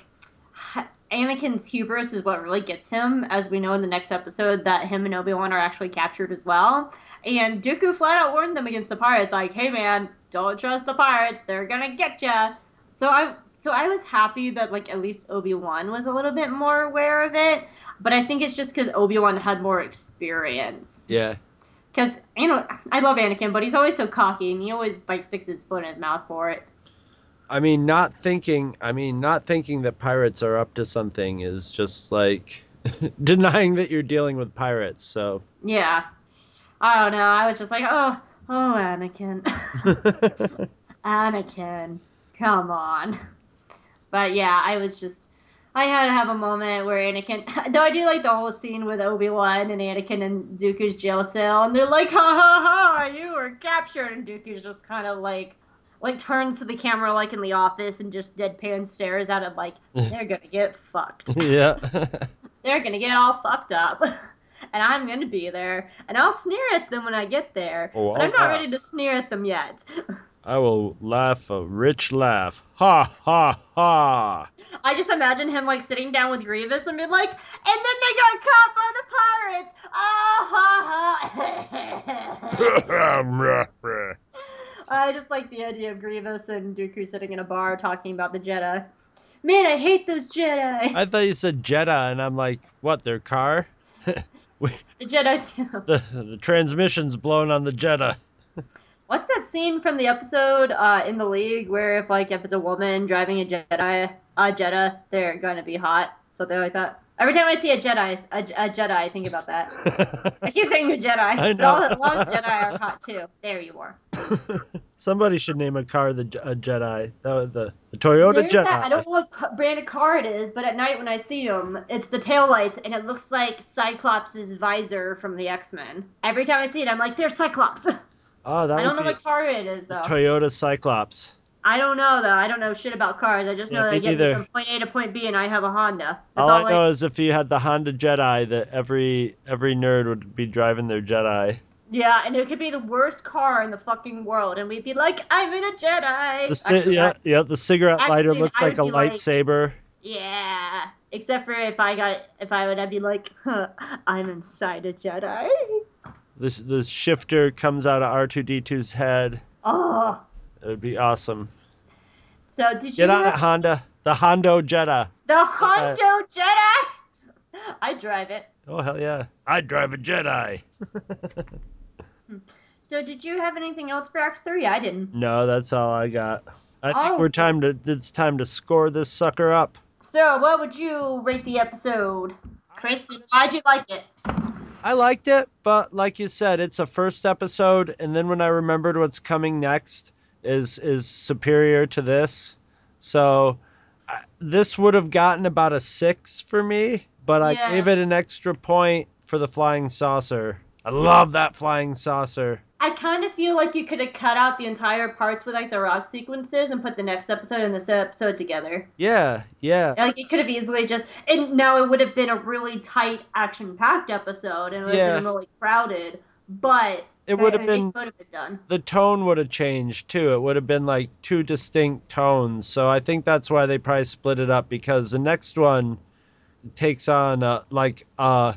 Anakin's hubris is what really gets him, as we know in the next episode that him and Obi-Wan are actually captured as well. And Dooku flat out warned them against the pirates, like, "Hey man, don't trust the pirates; they're gonna get ya." So I, so I was happy that like at least Obi-Wan was a little bit more aware of it. But I think it's just because Obi-Wan had more experience. Yeah. Because, you know, I love Anakin, but he's always so cocky, and he always, like, sticks his foot in his mouth for it. I mean, not thinking. I mean, not thinking that pirates are up to something is just like denying that you're dealing with pirates. So Yeah. I don't know. I was just like, oh, oh, Anakin. Anakin. Come on. But yeah, I was just, I had to have a moment where Anakin, though I do like the whole scene with Obi-Wan and Anakin in Dooku's jail cell, and they're like, ha ha ha, you were captured, and Dooku's just kind of like, like turns to the camera like in The Office and just deadpan stares at it like they're gonna get fucked. Yeah. They're gonna get all fucked up. And I'm gonna be there. And I'll sneer at them when I get there. Oh, but I'm I'll not laugh. ready to sneer at them yet. I will laugh a rich laugh. Ha ha ha. I just imagine him like sitting down with Grievous and being like, and then they got caught by the pirates. Ah ha ha. I just like the idea of Grievous and Dooku sitting in a bar talking about the Jedi. Man, I hate those Jedi. I thought you said Jedi, and I'm like, what, their car? we, The Jedi too. the, the transmission's blown on the Jedi. What's that scene from the episode uh, in the League where if like if it's a woman driving a Jedi, a Jedi, they're gonna be hot, something like that. Every time I see a Jedi, a, a Jedi, I think about that. I keep saying a Jedi. I But all know. the a lot of Jedi are hot too. There you are. Somebody should name a car the a Jedi. The, the, the Toyota There's Jedi. that- I don't know what ca- brand of car it is, but at night when I see them, it's the taillights, and it looks like Cyclops' visor from the X-Men. Every time I see it, I'm like, there's Cyclops. Oh, that I don't would know be what car it is, though. Toyota Cyclops. I don't know, though. I don't know shit about cars. I just Yeah, know that me I get neither. from point A to point B, and I have a Honda. That's All all, I know is if you had the Honda Jedi, that every every nerd would be driving their Jedi. Yeah, and it could be the worst car in the fucking world, and we'd be like, I'm in a Jedi. The ci- Actually, yeah, I- yeah, the cigarette lighter Actually, looks I like a would be like- lightsaber. yeah. Except for if I got, if I would, I'd be like, huh, I'm inside a Jedi. The the shifter comes out of R two D two's head. Oh. It would be awesome. So did you Get on it, have Honda. The Hondo Jedi. the Hondo Jedi? I drive it. Oh hell yeah! I'd drive a Jedi. So did you have anything else for Act Three? I didn't. No, that's all I got. I think Oh. we're time to. It's time to score this sucker up. So what would you rate the episode, Chris? And why'd you like it? I liked it, but like you said, it's a first episode, and then when I remembered what's coming next is is superior to this. So I, this would have gotten about a six for me, but I Yeah. gave it an extra point for the flying saucer. I love that flying saucer. I kind of feel like you could have cut out the entire parts with like the rock sequences and put the next episode and this episode together. Yeah, yeah. Like it could have easily just, and now it would have been a really tight, action-packed episode, and it would Yeah. have been really crowded. But It would I have mean, been. it could have been done. The tone would have changed too. It would have been like two distinct tones. So I think that's why they probably split it up, because the next one takes on uh, like a,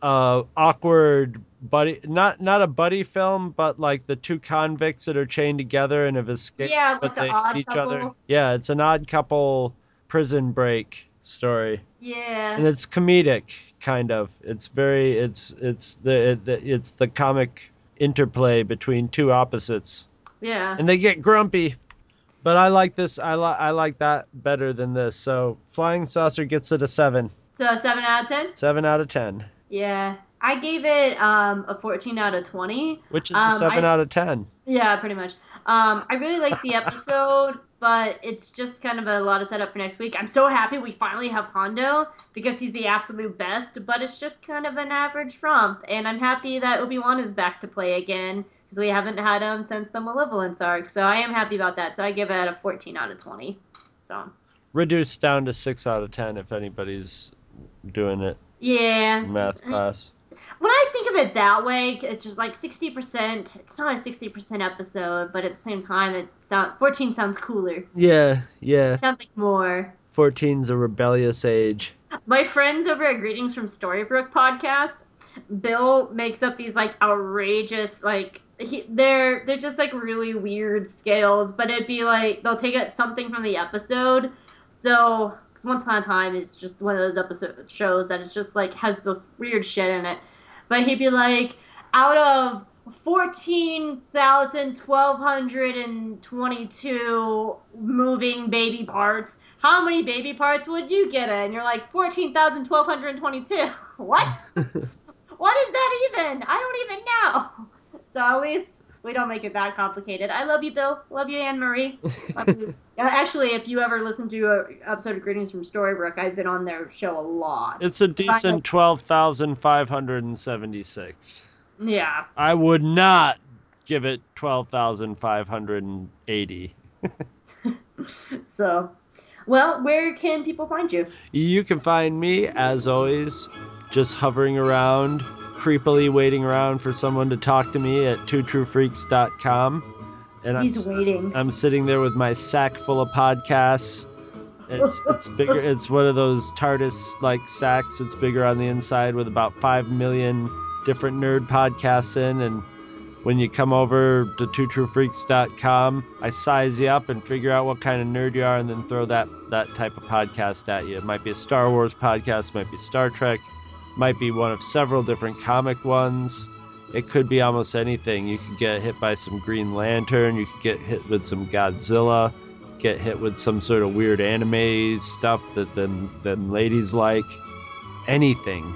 a awkward buddy, not not a buddy film, but like the two convicts that are chained together and have escaped, Yeah, like but the they Odd hate each Couple. other. Yeah, it's an odd couple prison break story. Yeah. And it's comedic, kind of. It's very, it's it's the, the it's the comic interplay between two opposites, Yeah. and they get grumpy. But I like this. I like I like that better than this. So Flying Saucer gets it a seven, So seven out of ten. seven out of ten, Yeah. I gave it um, a fourteen out of twenty. which is Um, a seven I- out of ten. Yeah, pretty much. Um, I really like the episode, but it's just kind of a lot of setup for next week. I'm so happy we finally have Hondo because he's the absolute best, but it's just kind of an average romp. And I'm happy that Obi-Wan is back to play again because we haven't had him since the Malevolence arc. So I am happy about that. So I give it a fourteen out of twenty. So Reduced down to six out of ten if anybody's doing it yeah. in math class. When I think of it that way, it's just like sixty percent. It's not a sixty percent episode, but at the same time, it sound, fourteen sounds cooler. Yeah, yeah. It sounds like more. fourteen's a rebellious age. My friends over at Greetings from Storybrooke podcast, Bill makes up these like outrageous, like he, they're they're just like really weird scales, but it'd be like they'll take it something from the episode. So, because Once Upon a Time is just one of those episode shows that it's just like has this weird shit in it. But he'd be like, out of fourteen thousand twelve hundred twenty-two moving baby parts, how many baby parts would you get in? And you're like, fourteen thousand twelve hundred twenty-two. What? What is that even? I don't even know. So at least we don't make it that complicated. I love you, Bill. Love you, Anne Marie. Love you. Uh, Actually, if you ever listen to an episode of Greetings from Storybrooke, I've been on their show a lot. It's a decent twelve thousand five hundred seventy-six. Yeah. I would not give it twelve thousand five hundred eighty. So, well, where can people find you? You can find me, as always, just hovering around, creepily waiting around for someone to talk to me at two true freaks dot com. And He's I'm, waiting. I'm sitting there with my sack full of podcasts. It's it's bigger. It's one of those TARDIS-like sacks. It's bigger on the inside with about five million different nerd podcasts in. And when you come over to two true freaks dot com, I size you up and figure out what kind of nerd you are, and then throw that that type of podcast at you. It might be a Star Wars podcast, might be Star Trek, might be one of several different comic ones. It could be almost anything. You could get hit by some Green Lantern. You could get hit with some Godzilla. Get hit with some sort of weird anime stuff that them, them ladies like. Anything.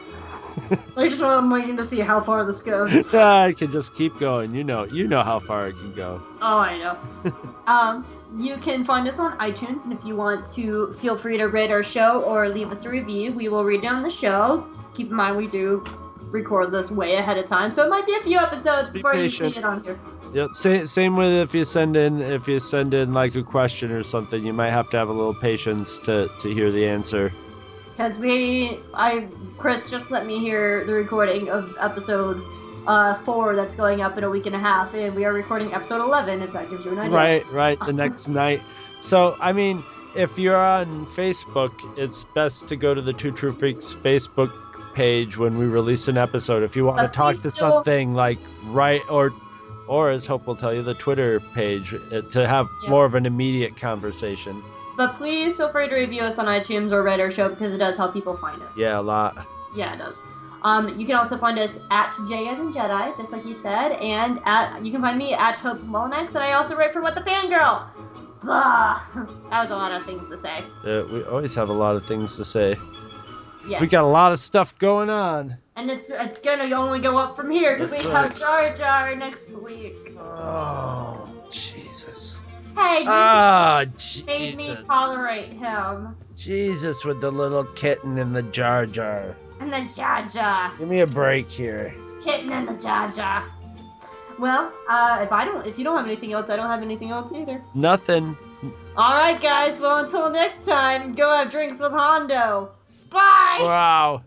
I just I'm waiting to see how far this goes. I can just keep going. You know, you know how far it can go. Oh, I know. um, you can find us on iTunes, and if you want to, feel free to rate our show or leave us a review. We will read down the show. Keep in mind, we do record this way ahead of time, so it might be a few episodes Be before patient. you see it on here. Yep. Same same with if you send in if you send in like a question or something, you might have to have a little patience to to hear the answer. Because we, I, Chris just let me hear the recording of episode uh, four that's going up in a week and a half, and we are recording episode eleven, if that gives you an idea. Right, right. The next night. So I mean, if you're on Facebook, it's best to go to the Two True Freaks Facebook page when we release an episode. If you want But to talk please to still- something like right or or as Hope will tell you, the Twitter page uh, to have Yeah. more of an immediate conversation. But please feel free to review us on iTunes or rate our show, because it does help people find us. Yeah, a lot. Yeah, it does. Um, you can also find us at J as in Jedi, just like you said, and at you can find me at Hope Mullinex, and I also write for What the Fangirl. Blah. That was a lot of things to say. Uh, we always have a lot of things to say. Yes. We got a lot of stuff going on. And it's it's gonna only go up from here because That's we right. have Jar Jar next week. Oh, Jesus. Hey, you Ah, made me Jesus. tolerate him. Jesus with the little kitten in the Jar Jar. And the Jar Jar. Give me a break here. Kitten and the Jar Jar. Well, uh, if I don't, if you don't have anything else, I don't have anything else either. Nothing. All right, guys. Well, until next time, go have drinks with Hondo. Bye. Wow.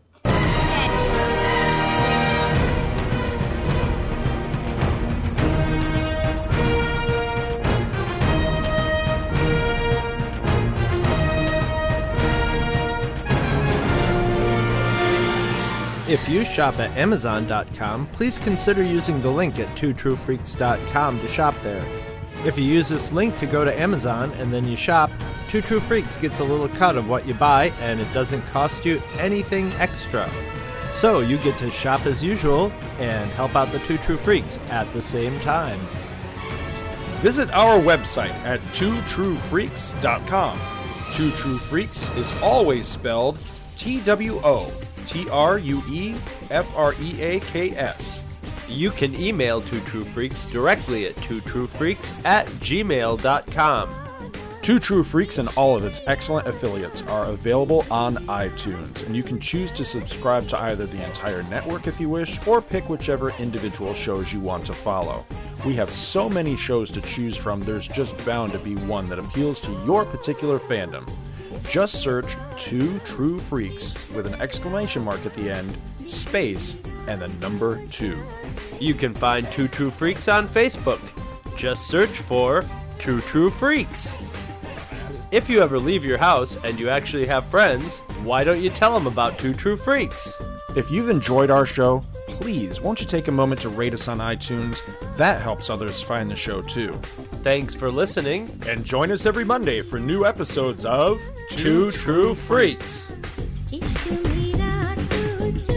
If you shop at amazon dot com, please consider using the link at two true freaks dot com to shop there. If you use this link to go to Amazon and then you shop, Two True Freaks gets a little cut of what you buy, and it doesn't cost you anything extra. So you get to shop as usual and help out the Two True Freaks at the same time. Visit our website at two true freaks dot com. Two True Freaks is always spelled T W O T R U E F R E A K S. You can email Two True Freaks directly at two true freaks at gmail dot com. Two True Freaks and all of its excellent affiliates are available on iTunes, and you can choose to subscribe to either the entire network if you wish, or pick whichever individual shows you want to follow. We have so many shows to choose from, there's just bound to be one that appeals to your particular fandom. Just search Two True Freaks with an exclamation mark at the end, space, and the number two. You can find Two True Freaks on Facebook. Just search for Two True Freaks. If you ever leave your house and you actually have friends, why don't you tell them about Two True Freaks? If you've enjoyed our show, please won't you take a moment to rate us on iTunes? That helps others find the show too. Thanks for listening. And join us every Monday for new episodes of Two True Freaks.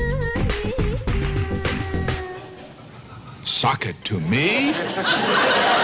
Sock it to me?